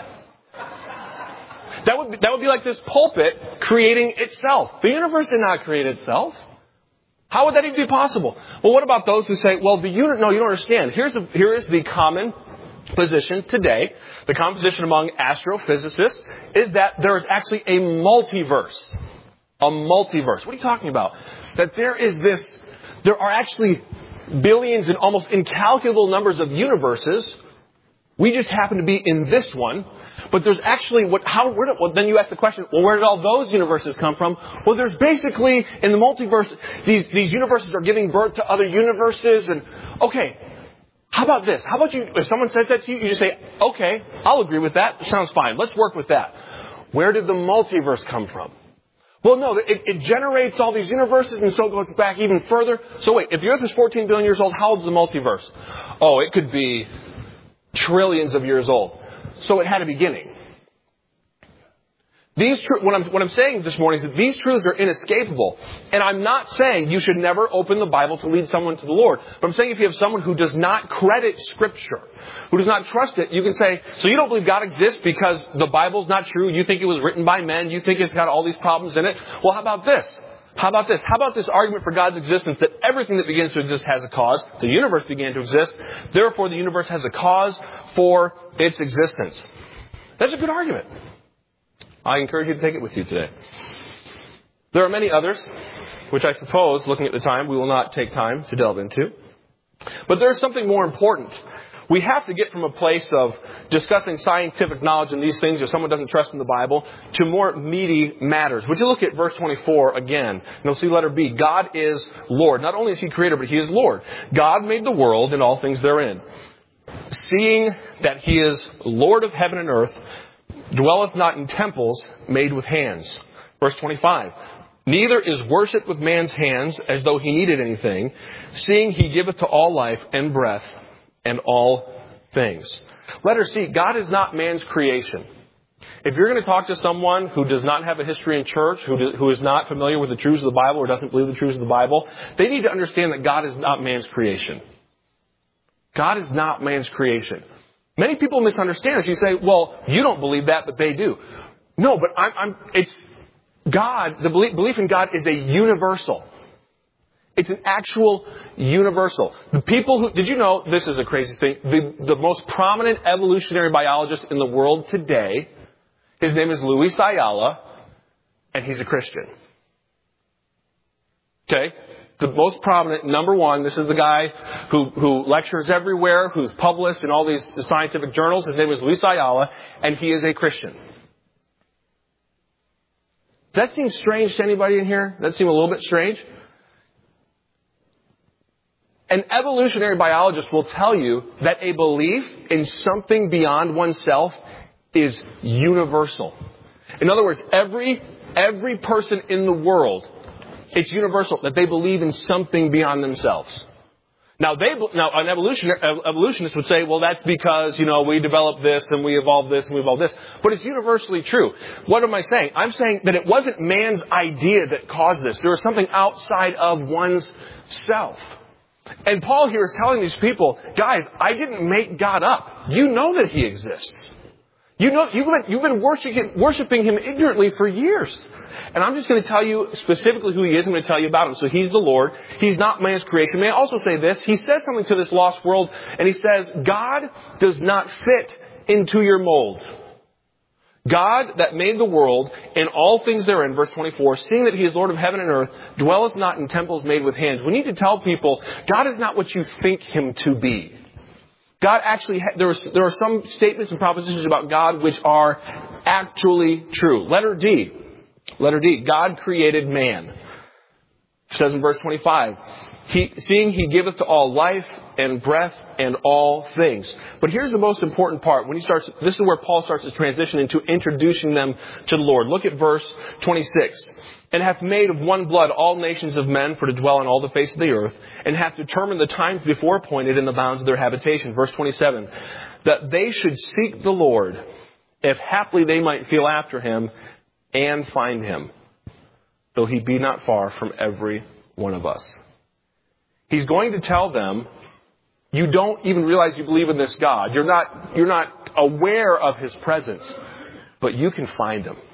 That would be like this pulpit creating itself. The universe did not create itself. How would that even be possible? Well, what about those who say, well, no, you don't understand. Here is the common position today. The common position among astrophysicists is that there is actually a multiverse. A multiverse. What are you talking about? That there are actually billions and almost incalculable numbers of universes. We just happen to be in this one. But there's actually, then you ask the question, well, where did all those universes come from? Well, there's basically, in the multiverse, these universes are giving birth to other universes. And, okay, how about this? How about if someone says that to you, you just say, okay, I'll agree with that. Sounds fine. Let's work with that. Where did the multiverse come from? Well, no, it generates all these universes, and so it goes back even further. So wait, if the Earth is 14 billion years old, how old is the multiverse? Oh, it could be trillions of years old. So it had a beginning. What I'm saying this morning is that these truths are inescapable. And I'm not saying you should never open the Bible to lead someone to the Lord. But I'm saying if you have someone who does not credit Scripture, who does not trust it, you can say, so you don't believe God exists because the Bible's not true, you think it was written by men, you think it's got all these problems in it. Well, how about this? How about this? How about this argument for God's existence that everything that begins to exist has a cause? The universe began to exist. Therefore, the universe has a cause for its existence. That's a good argument. I encourage you to take it with you today. There are many others, which I suppose, looking at the time, we will not take time to delve into. But there's something more important. We have to get from a place of discussing scientific knowledge and these things, if someone doesn't trust in the Bible, to more meaty matters. Would you look at verse 24 again? And you'll see letter B. God is Lord. Not only is He Creator, but He is Lord. God made the world and all things therein. Seeing that He is Lord of heaven and earth, dwelleth not in temples made with hands. Verse 25. Neither is worship with man's hands as though He needed anything, seeing He giveth to all life and breath and all things. Letter C, God is not man's creation. If you're going to talk to someone who does not have a history in church, who is not familiar with the truths of the Bible or doesn't believe the truths of the Bible, they need to understand that God is not man's creation. God is not man's creation. Many people misunderstand this. You say, well, you don't believe that, but they do. No, but it's God, the belief in God is a universal. It's an actual universal. The people who, did you know, this is a crazy thing, the most prominent evolutionary biologist in the world today, his name is Luis Ayala, and he's a Christian. Okay? The most prominent, number one, this is the guy who lectures everywhere, who's published in all these scientific journals. His name is Luis Ayala, and he is a Christian. Does that seem strange to anybody in here? Does that seem a little bit strange? An evolutionary biologist will tell you that a belief in something beyond oneself is universal. In other words, every person in the world, it's universal that they believe in something beyond themselves. Now, an evolutionist would say, well, that's because, we developed this and we evolved this and we evolved this. But it's universally true. What am I saying? I'm saying that it wasn't man's idea that caused this. There was something outside of one's self. And Paul here is telling these people, guys, I didn't make God up. You know that He exists. You've been worshiping Him ignorantly for years. And I'm just going to tell you specifically who He is. I'm going to tell you about Him. So He's the Lord. He's not man's creation. May I also say this? He says something to this lost world, and He says, God does not fit into your mold. God that made the world and all things therein, verse 24, seeing that He is Lord of heaven and earth, dwelleth not in temples made with hands. We need to tell people, God is not what you think Him to be. God actually, there are some statements and propositions about God which are actually true. Letter D, God created man. It says in verse 25, seeing He giveth to all life and breath and all things. But here's the most important part. This is where Paul starts to transition into introducing them to the Lord. Look at verse 26. And hath made of one blood all nations of men for to dwell on all the face of the earth, and hath determined the times before appointed in the bounds of their habitation. Verse 27. That they should seek the Lord, if haply they might feel after Him, and find Him, though He be not far from every one of us. He's going to tell them, you don't even realize you believe in this God. You're not aware of His presence, but you can find Him.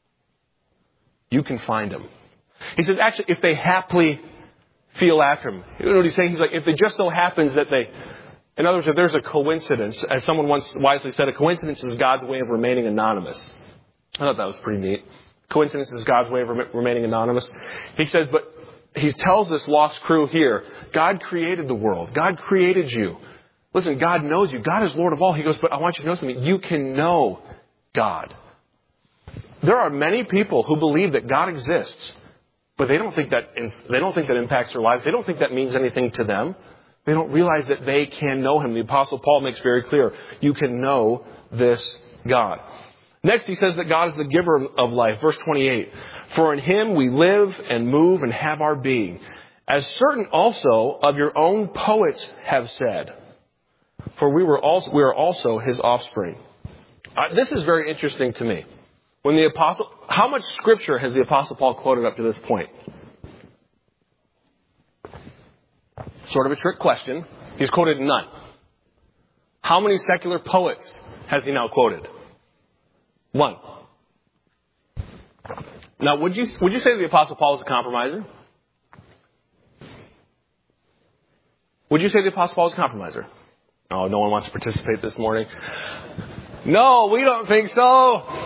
You can find Him. He says, actually, if they haply feel after Him. You know what He's saying? He's like, if it just so happens that in other words, if there's a coincidence, as someone once wisely said, a coincidence is God's way of remaining anonymous. I thought that was pretty neat. Coincidence is God's way of remaining anonymous. He says, but He tells this lost crew here, God created the world. God created you. Listen, God knows you. God is Lord of all. He goes, but I want you to know something. You can know God. There are many people who believe that God exists, but they don't think that impacts their lives. They don't think that means anything to them. They don't realize that they can know Him. The Apostle Paul makes very clear, you can know this God. Next, he says that God is the giver of life. Verse 28, for in Him we live and move and have our being, as certain also of your own poets have said, for we are also His offspring. This is very interesting to me. How much scripture has the Apostle Paul quoted up to this point? Sort of a trick question. He's quoted none. How many secular poets has he now quoted? One. Now, would you say that the Apostle Paul was a compromiser? Would you say the Apostle Paul was a compromiser? Oh, no one wants to participate this morning. No, we don't think so.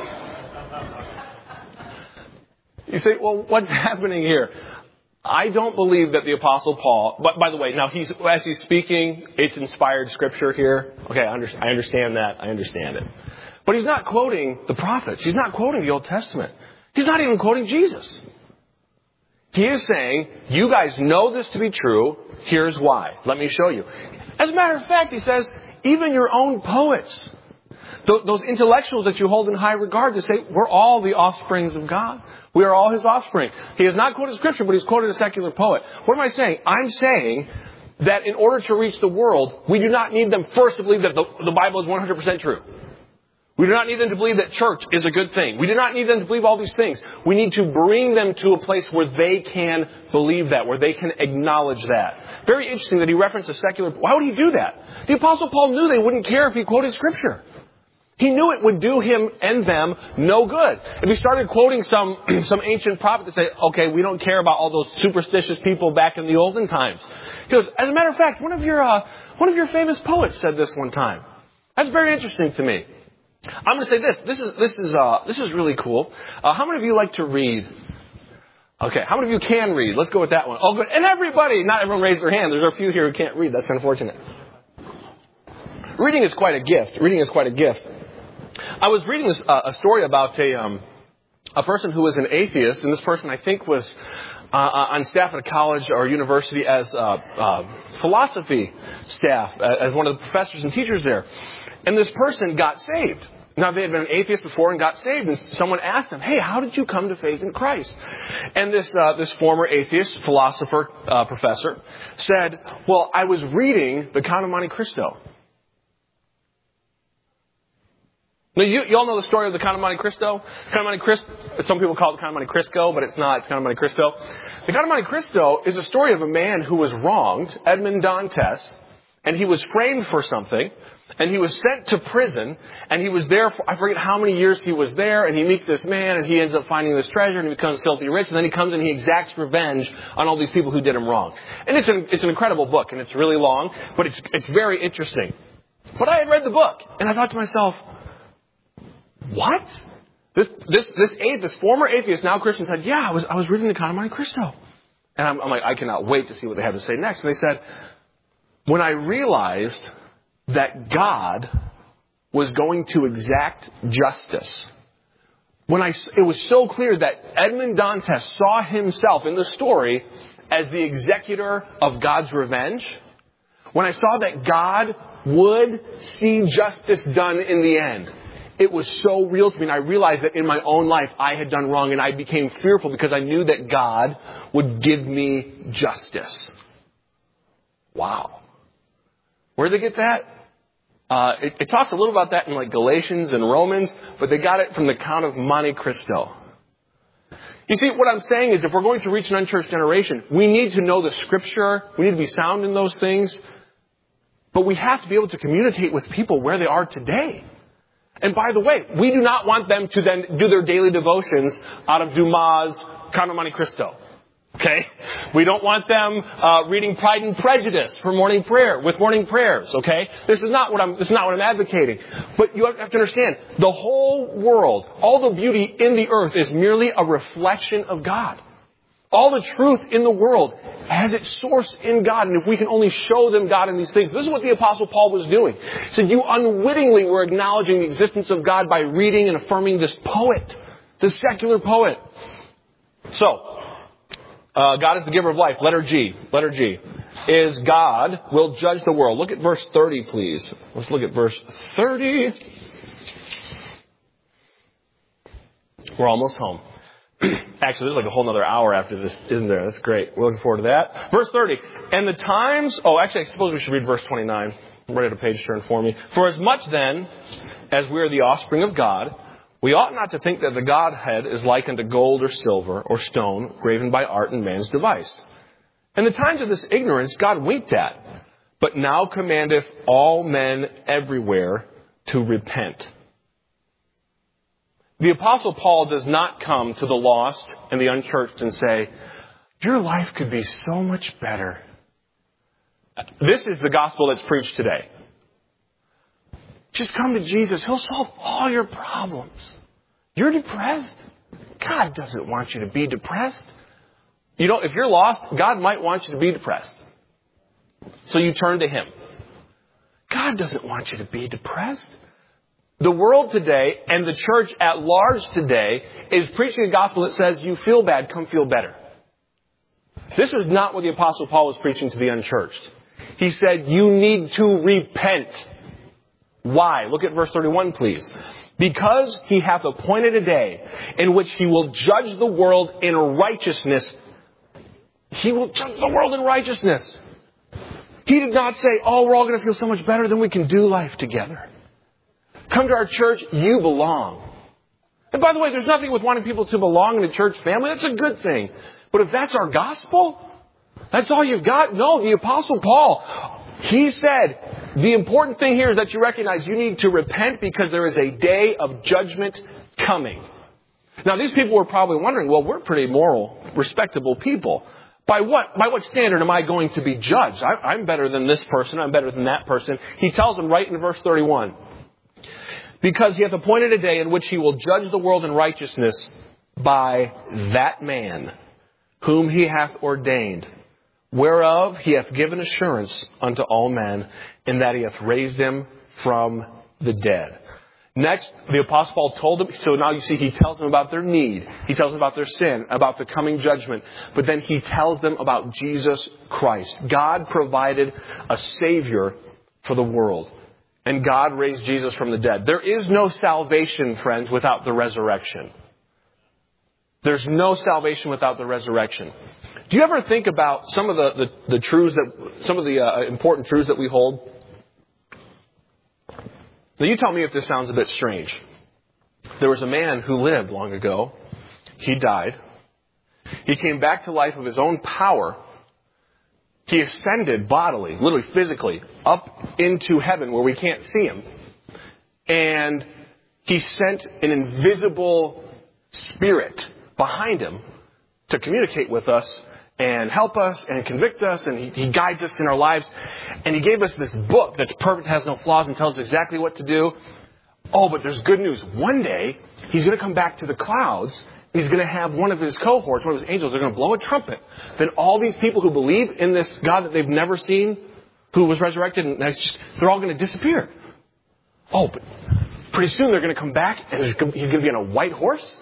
You say, well, what's happening here? I don't believe that the Apostle Paul, but by the way, now as he's speaking, it's inspired scripture here. Okay, I understand that. I understand it. But he's not quoting the prophets. He's not quoting the Old Testament. He's not even quoting Jesus. He is saying, you guys know this to be true. Here's why. Let me show you. As a matter of fact, he says, even your own poets, those intellectuals that you hold in high regard, to say, we're all the offsprings of God. We are all His offspring. He has not quoted scripture, but he's quoted a secular poet. What am I saying? I'm saying that in order to reach the world, we do not need them first to believe that the Bible is 100% true. We do not need them to believe that church is a good thing. We do not need them to believe all these things. We need to bring them to a place where they can believe that, where they can acknowledge that. Very interesting that he referenced a secular... Why would he do that? The Apostle Paul knew they wouldn't care if he quoted scripture. He knew it would do him and them no good. If he started quoting some ancient prophet to say, okay, we don't care about all those superstitious people back in the olden times. He goes, as a matter of fact, one of your famous poets said this one time. That's very interesting to me. I'm going to say this. This is really cool. How many of you like to read? Okay, how many of you can read? Let's go with that one. Oh, good. And everybody, not everyone raised their hand. There's a few here who can't read. That's unfortunate. Reading is quite a gift. I was reading a story about a person who was an atheist, and this person I think was on staff at a college or university as philosophy staff, as one of the professors and teachers there. And this person got saved. Now, they had been an atheist before and got saved, and someone asked them, hey, how did you come to faith in Christ? And this former atheist philosopher professor said, well, I was reading The Count of Monte Cristo. Now, you all know the story of the Count of Monte Cristo? Count of Monte Cristo, some people call it the Count of Monte Cristo, but it's not. It's Count of Monte Cristo. The Count of Monte Cristo is a story of a man who was wronged, Edmond Dantes, and he was framed for something, and he was sent to prison, and he was there for, I forget how many years he was there, and he meets this man, and he ends up finding this treasure, and he becomes filthy rich, and then he comes and he exacts revenge on all these people who did him wrong. And it's an incredible book, and it's really long, but it's very interesting. But I had read the book, and I thought to myself, what? This former atheist, now Christian, said, yeah, I was reading the Count of Monte Cristo. And I'm like, I cannot wait to see what they have to say next. And they said, when I realized that God was going to exact justice, it was so clear that Edmond Dantes saw himself in the story as the executor of God's revenge, when I saw that God would see justice done in the end, it was so real to me, and I realized that in my own life I had done wrong, and I became fearful because I knew that God would give me justice. Wow. Where did they get that? It talks a little about that in like Galatians and Romans, but they got it from the Count of Monte Cristo. You see, what I'm saying is if we're going to reach an unchurched generation, we need to know the Scripture. We need to be sound in those things. But we have to be able to communicate with people where they are today. And by the way, we do not want them to then do their daily devotions out of Dumas' Count of Monte Cristo. Okay? We don't want them reading Pride and Prejudice for morning prayer, with morning prayers. Okay? This is not what I'm advocating. But you have to understand, the whole world, all the beauty in the earth is merely a reflection of God. All the truth in the world has its source in God. And if we can only show them God in these things, this is what the Apostle Paul was doing. He said, you unwittingly were acknowledging the existence of God by reading and affirming this poet, this secular poet. So, God is the giver of life. Letter G. Letter G. Is God will judge the world. Look at verse 30, please. Let's look at verse 30. We're almost home. Actually, there's like a whole other hour after this, isn't there? That's great. We're looking forward to that. Verse 30. And the times... Oh, actually, I suppose we should read verse 29. Right at a page turn for me. For as much then as we are the offspring of God, we ought not to think that the Godhead is like unto gold or silver or stone, graven by art and man's device. And the times of this ignorance God winked at, but now commandeth all men everywhere to repent. The Apostle Paul does not come to the lost and the unchurched and say, your life could be so much better. This is the gospel that's preached today. Just come to Jesus. He'll solve all your problems. You're depressed. God doesn't want you to be depressed. You know, if you're lost, God might want you to be depressed. So you turn to Him. God doesn't want you to be depressed. The world today and the church at large today is preaching a gospel that says, you feel bad, come feel better. This is not what the Apostle Paul was preaching to the unchurched. He said, you need to repent. Why? Look at verse 31, please. Because He hath appointed a day in which He will judge the world in righteousness. He will judge the world in righteousness. He did not say, oh, we're all going to feel so much better, then we can do life together. Come to our church, you belong. And by the way, there's nothing with wanting people to belong in a church family. That's a good thing. But if that's our gospel, that's all you've got? No, the Apostle Paul, he said, the important thing here is that you recognize you need to repent because there is a day of judgment coming. Now, these people were probably wondering, well, we're pretty moral, respectable people. By what standard am I going to be judged? I'm better than this person. I'm better than that person. He tells them right in verse 31. Because He hath appointed a day in which He will judge the world in righteousness by that man whom He hath ordained, whereof He hath given assurance unto all men, in that He hath raised Him from the dead. Next, the Apostle Paul told them, so now you see he tells them about their need. He tells them about their sin, about the coming judgment. But then he tells them about Jesus Christ. God provided a Savior for the world. And God raised Jesus from the dead. There is no salvation, friends, without the resurrection. There's no salvation without the resurrection. Do you ever think about some of the truths some of the important truths that we hold? Now you tell me if this sounds a bit strange. There was a man who lived long ago. He died. He came back to life of his own power. He ascended bodily, literally physically, up into heaven where we can't see him. And he sent an invisible spirit behind him to communicate with us and help us and convict us, and he guides us in our lives. And he gave us this book that's perfect, has no flaws, and tells us exactly what to do. Oh, but there's good news. One day, he's going to come back to the clouds. He's going to have one of his cohorts, one of his angels, they're going to blow a trumpet. Then all these people who believe in this God that they've never seen, who was resurrected, and they're all going to disappear. Oh, but pretty soon they're going to come back, and he's going to be on a white horse?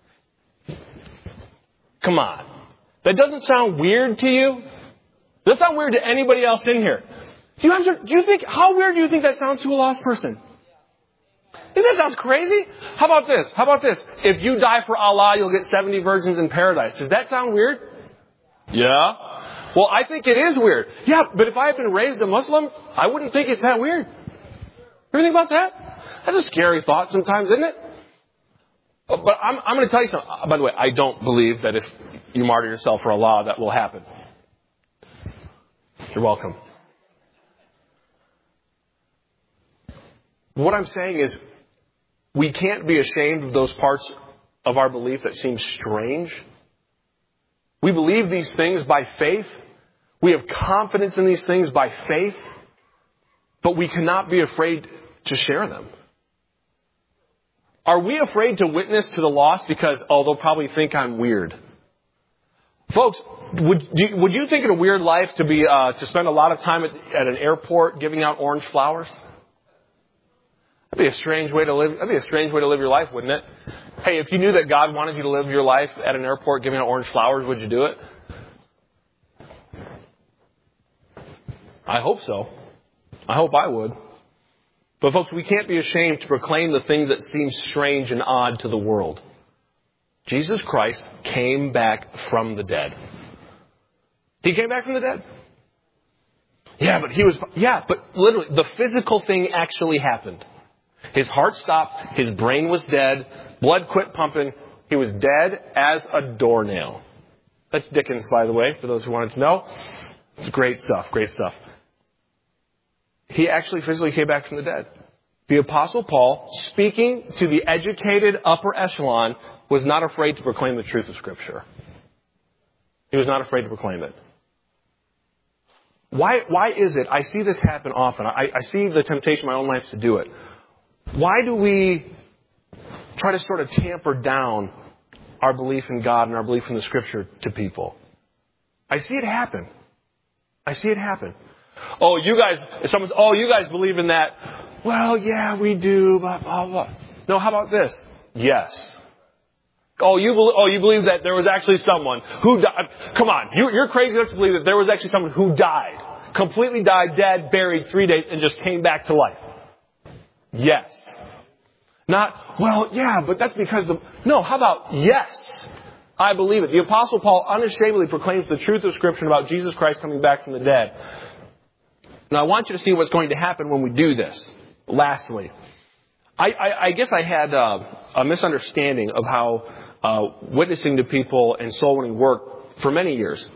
Come on. That doesn't sound weird to you? Does that sound weird to anybody else in here? Do you think, how weird do you think that sounds to a lost person? Think that sounds crazy? How about this? If you die for Allah, you'll get 70 virgins in paradise. Does that sound weird? Yeah. Well, I think it is weird. Yeah, but if I had been raised a Muslim, I wouldn't think it's that weird. Ever think about that? That's a scary thought sometimes, isn't it? But I'm going to tell you something. By the way, I don't believe that if you martyr yourself for Allah, that will happen. You're welcome. What I'm saying is, we can't be ashamed of those parts of our belief that seem strange. We believe these things by faith. We have confidence in these things by faith. But we cannot be afraid to share them. Are we afraid to witness to the lost because, they'll probably think I'm weird? Folks, would you think it a weird life to spend a lot of time at an airport giving out orange flowers? That'd be a strange way to live. That'd be a strange way to live your life, wouldn't it? Hey, if you knew that God wanted you to live your life at an airport giving out orange flowers, would you do it? I hope so. I hope I would. But folks, we can't be ashamed to proclaim the things that seem strange and odd to the world. Jesus Christ came back from the dead. He came back from the dead. But literally, the physical thing actually happened. His heart stopped. His brain was dead. Blood quit pumping. He was dead as a doornail. That's Dickens, by the way, for those who wanted to know. It's great stuff, great stuff. He actually physically came back from the dead. The Apostle Paul, speaking to the educated upper echelon, was not afraid to proclaim the truth of Scripture. He was not afraid to proclaim it. Why is it? I see this happen often. I see the temptation in my own life to do it. Why do we try to sort of tamper down our belief in God and our belief in the Scripture to people? I see it happen. You guys believe in that. Well, yeah, we do, blah, blah, blah. No, how about this? Yes. You believe that there was actually someone who died. Come on, you're crazy enough to believe that there was actually someone who died. Completely died, dead, buried 3 days, and just came back to life. Yes. Not, but that's because No, how about yes? I believe it. The Apostle Paul unashamedly proclaims the truth of Scripture about Jesus Christ coming back from the dead. Now, I want you to see what's going to happen when we do this. Lastly, I guess I had a misunderstanding of how witnessing to people and soul winning worked for many years.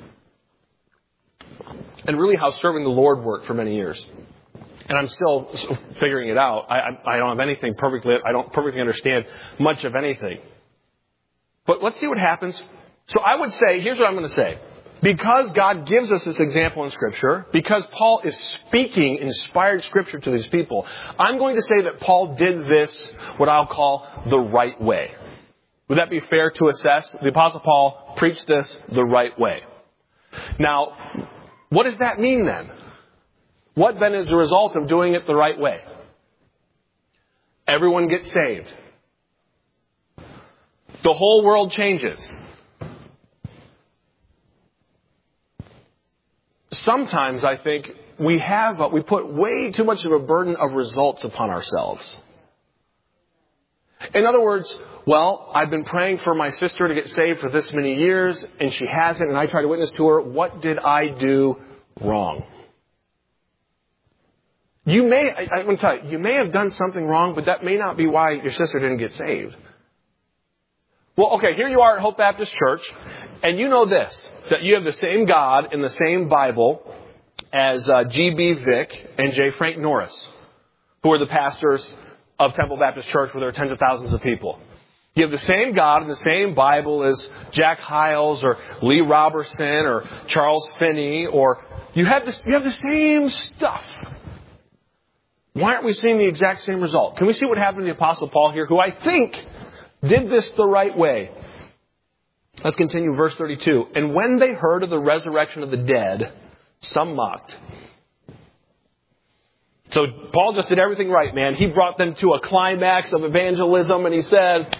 And really how serving the Lord worked for many years. And I'm still figuring it out. I don't have anything perfectly. I don't perfectly understand much of anything. But let's see what happens. So I would say, here's what I'm going to say. Because God gives us this example in Scripture, because Paul is speaking inspired Scripture to these people, I'm going to say that Paul did this, what I'll call, the right way. Would that be fair to assess? The Apostle Paul preached this the right way. Now, what does that mean then? What then is the result of doing it the right way? everyone gets saved. The whole world changes. Sometimes I think we put way too much of a burden of results upon ourselves. In other words, well, I've been praying for my sister to get saved for this many years, and she hasn't, and I try to witness to her. What did I do wrong? I'm going to tell you, you may have done something wrong, but that may not be why your sister didn't get saved. Well, okay, here you are at Hope Baptist Church, and you know this, that you have the same God in the same Bible as G.B. Vick and J. Frank Norris, who are the pastors of Temple Baptist Church, where there are tens of thousands of people. You have the same God in the same Bible as Jack Hyles or Lee Roberson or Charles Finney, or you have the same stuff. Why aren't we seeing the exact same result? Can we see what happened to the Apostle Paul here, who I think did this the right way? Let's continue verse 32. And when they heard of the resurrection of the dead, some mocked. So Paul just did everything right, man. He brought them to a climax of evangelism, and they said,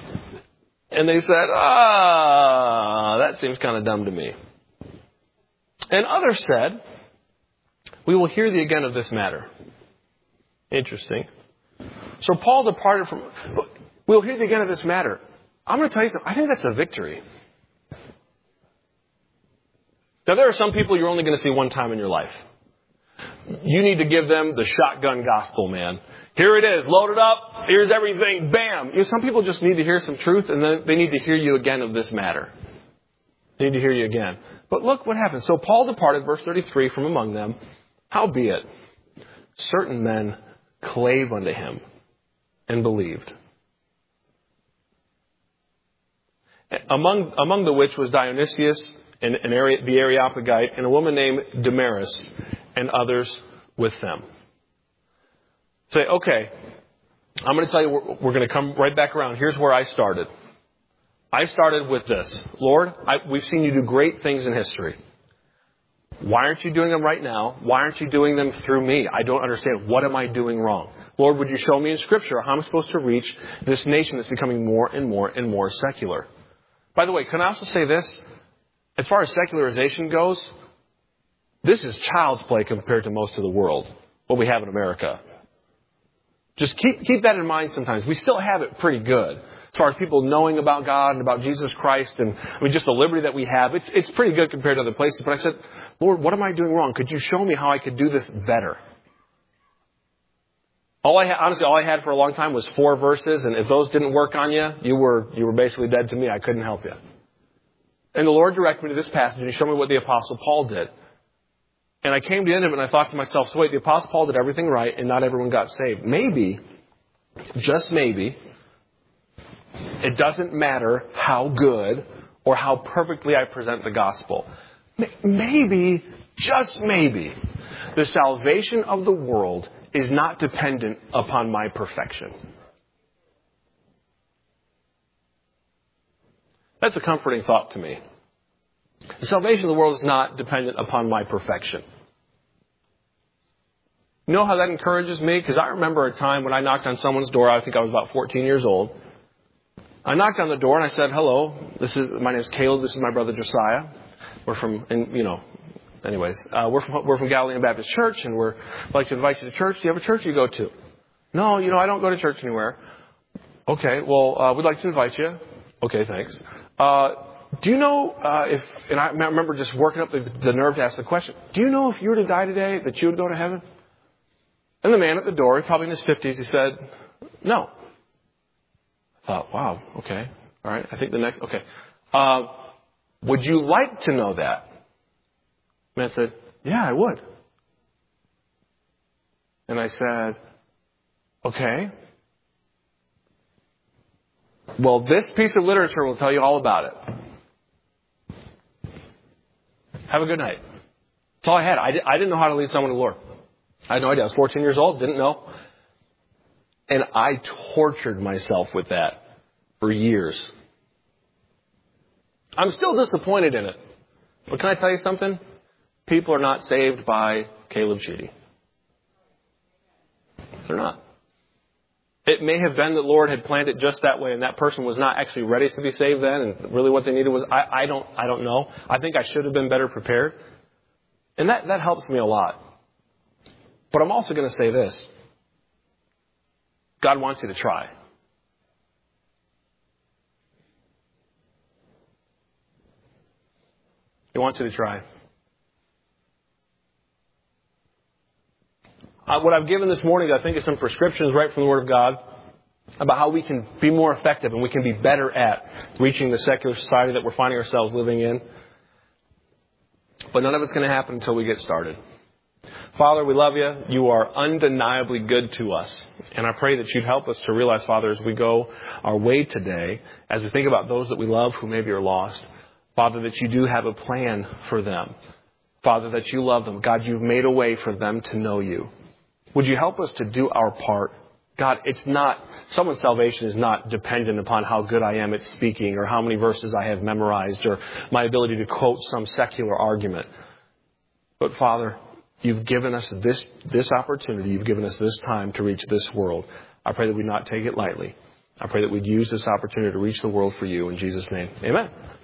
that seems kind of dumb to me. And others said, we will hear thee again of this matter. Interesting. So Paul departed from, we'll hear thee again of this matter. I'm going to tell you something. I think that's a victory. Now, there are some people you're only going to see one time in your life. You need to give them the shotgun gospel, man. Here it is. Load it up. Here's everything. Bam. Some people just need to hear some truth, and then they need to hear you again of this matter. They need to hear you again. But look what happens. So Paul departed, verse 33, from among them. Howbeit, certain men clave unto him and believed. Among the which was Dionysius and the Areopagite, and a woman named Damaris, and others with them. Say, okay, I'm going to tell you, we're going to come right back around. Here's where I started. I started with this. Lord, we've seen you do great things in history. Why aren't you doing them right now? Why aren't you doing them through me? I don't understand. What am I doing wrong? Lord, would you show me in Scripture how I'm supposed to reach this nation that's becoming more and more and more secular? By the way, can I also say this? As far as secularization goes, this is child's play compared to most of the world, what we have in America. Just keep that in mind sometimes. We still have it pretty good. As far as people knowing about God and about Jesus Christ and just the liberty that we have, it's pretty good compared to other places. But I said, Lord, what am I doing wrong? Could you show me how I could do this better? Honestly, all I had for a long time was 4 verses, and if those didn't work on you, you were basically dead to me. I couldn't help you. And the Lord directed me to this passage, and He showed me what the Apostle Paul did. And I came to the end of it, and I thought to myself, so wait, the Apostle Paul did everything right, and not everyone got saved. Maybe, just maybe, it doesn't matter how good or how perfectly I present the gospel. Maybe, just maybe, the salvation of the world is not dependent upon my perfection. That's a comforting thought to me. The salvation of the world is not dependent upon my perfection. You know how that encourages me? Because I remember a time when I knocked on someone's door. I think I was about 14 years old. I knocked on the door and I said, hello, my name is Caleb. This is my brother Josiah. We're from Galilean Baptist Church, and we'd like to invite you to church. Do you have a church you go to? No, I don't go to church anywhere. Okay, well, we'd like to invite you. Okay, thanks. Do you know and I remember just working up the nerve to ask the question, do you know if you were to die today that you would go to heaven? And the man at the door, probably in his 50s, he said, no. I thought, wow, okay. All right, I think the next, okay. Would you like to know that? The man said, yeah, I would. And I said, okay. Well, this piece of literature will tell you all about it. Have a good night. That's all I had. I didn't know how to lead someone to the Lord. I had no idea. I was 14 years old, didn't know. And I tortured myself with that for years. I'm still disappointed in it. But can I tell you something? People are not saved by Caleb Chidi. They're not. It may have been that Lord had planned it just that way and that person was not actually ready to be saved then, and really what they needed was, I don't know. I think I should have been better prepared. And that helps me a lot. But I'm also going to say this. God wants you to try. He wants you to try. What I've given this morning, I think, is some prescriptions right from the Word of God about how we can be more effective and we can be better at reaching the secular society that we're finding ourselves living in. But none of it's going to happen until we get started. Father, we love you. You are undeniably good to us. And I pray that you'd help us to realize, Father, as we go our way today, as we think about those that we love who maybe are lost, Father, that you do have a plan for them. Father, that you love them. God, you've made a way for them to know you. Would you help us to do our part? God, someone's salvation is not dependent upon how good I am at speaking or how many verses I have memorized or my ability to quote some secular argument. But Father, you've given us this opportunity. You've given us this time to reach this world. I pray that we not take it lightly. I pray that we'd use this opportunity to reach the world for you. In Jesus' name, amen.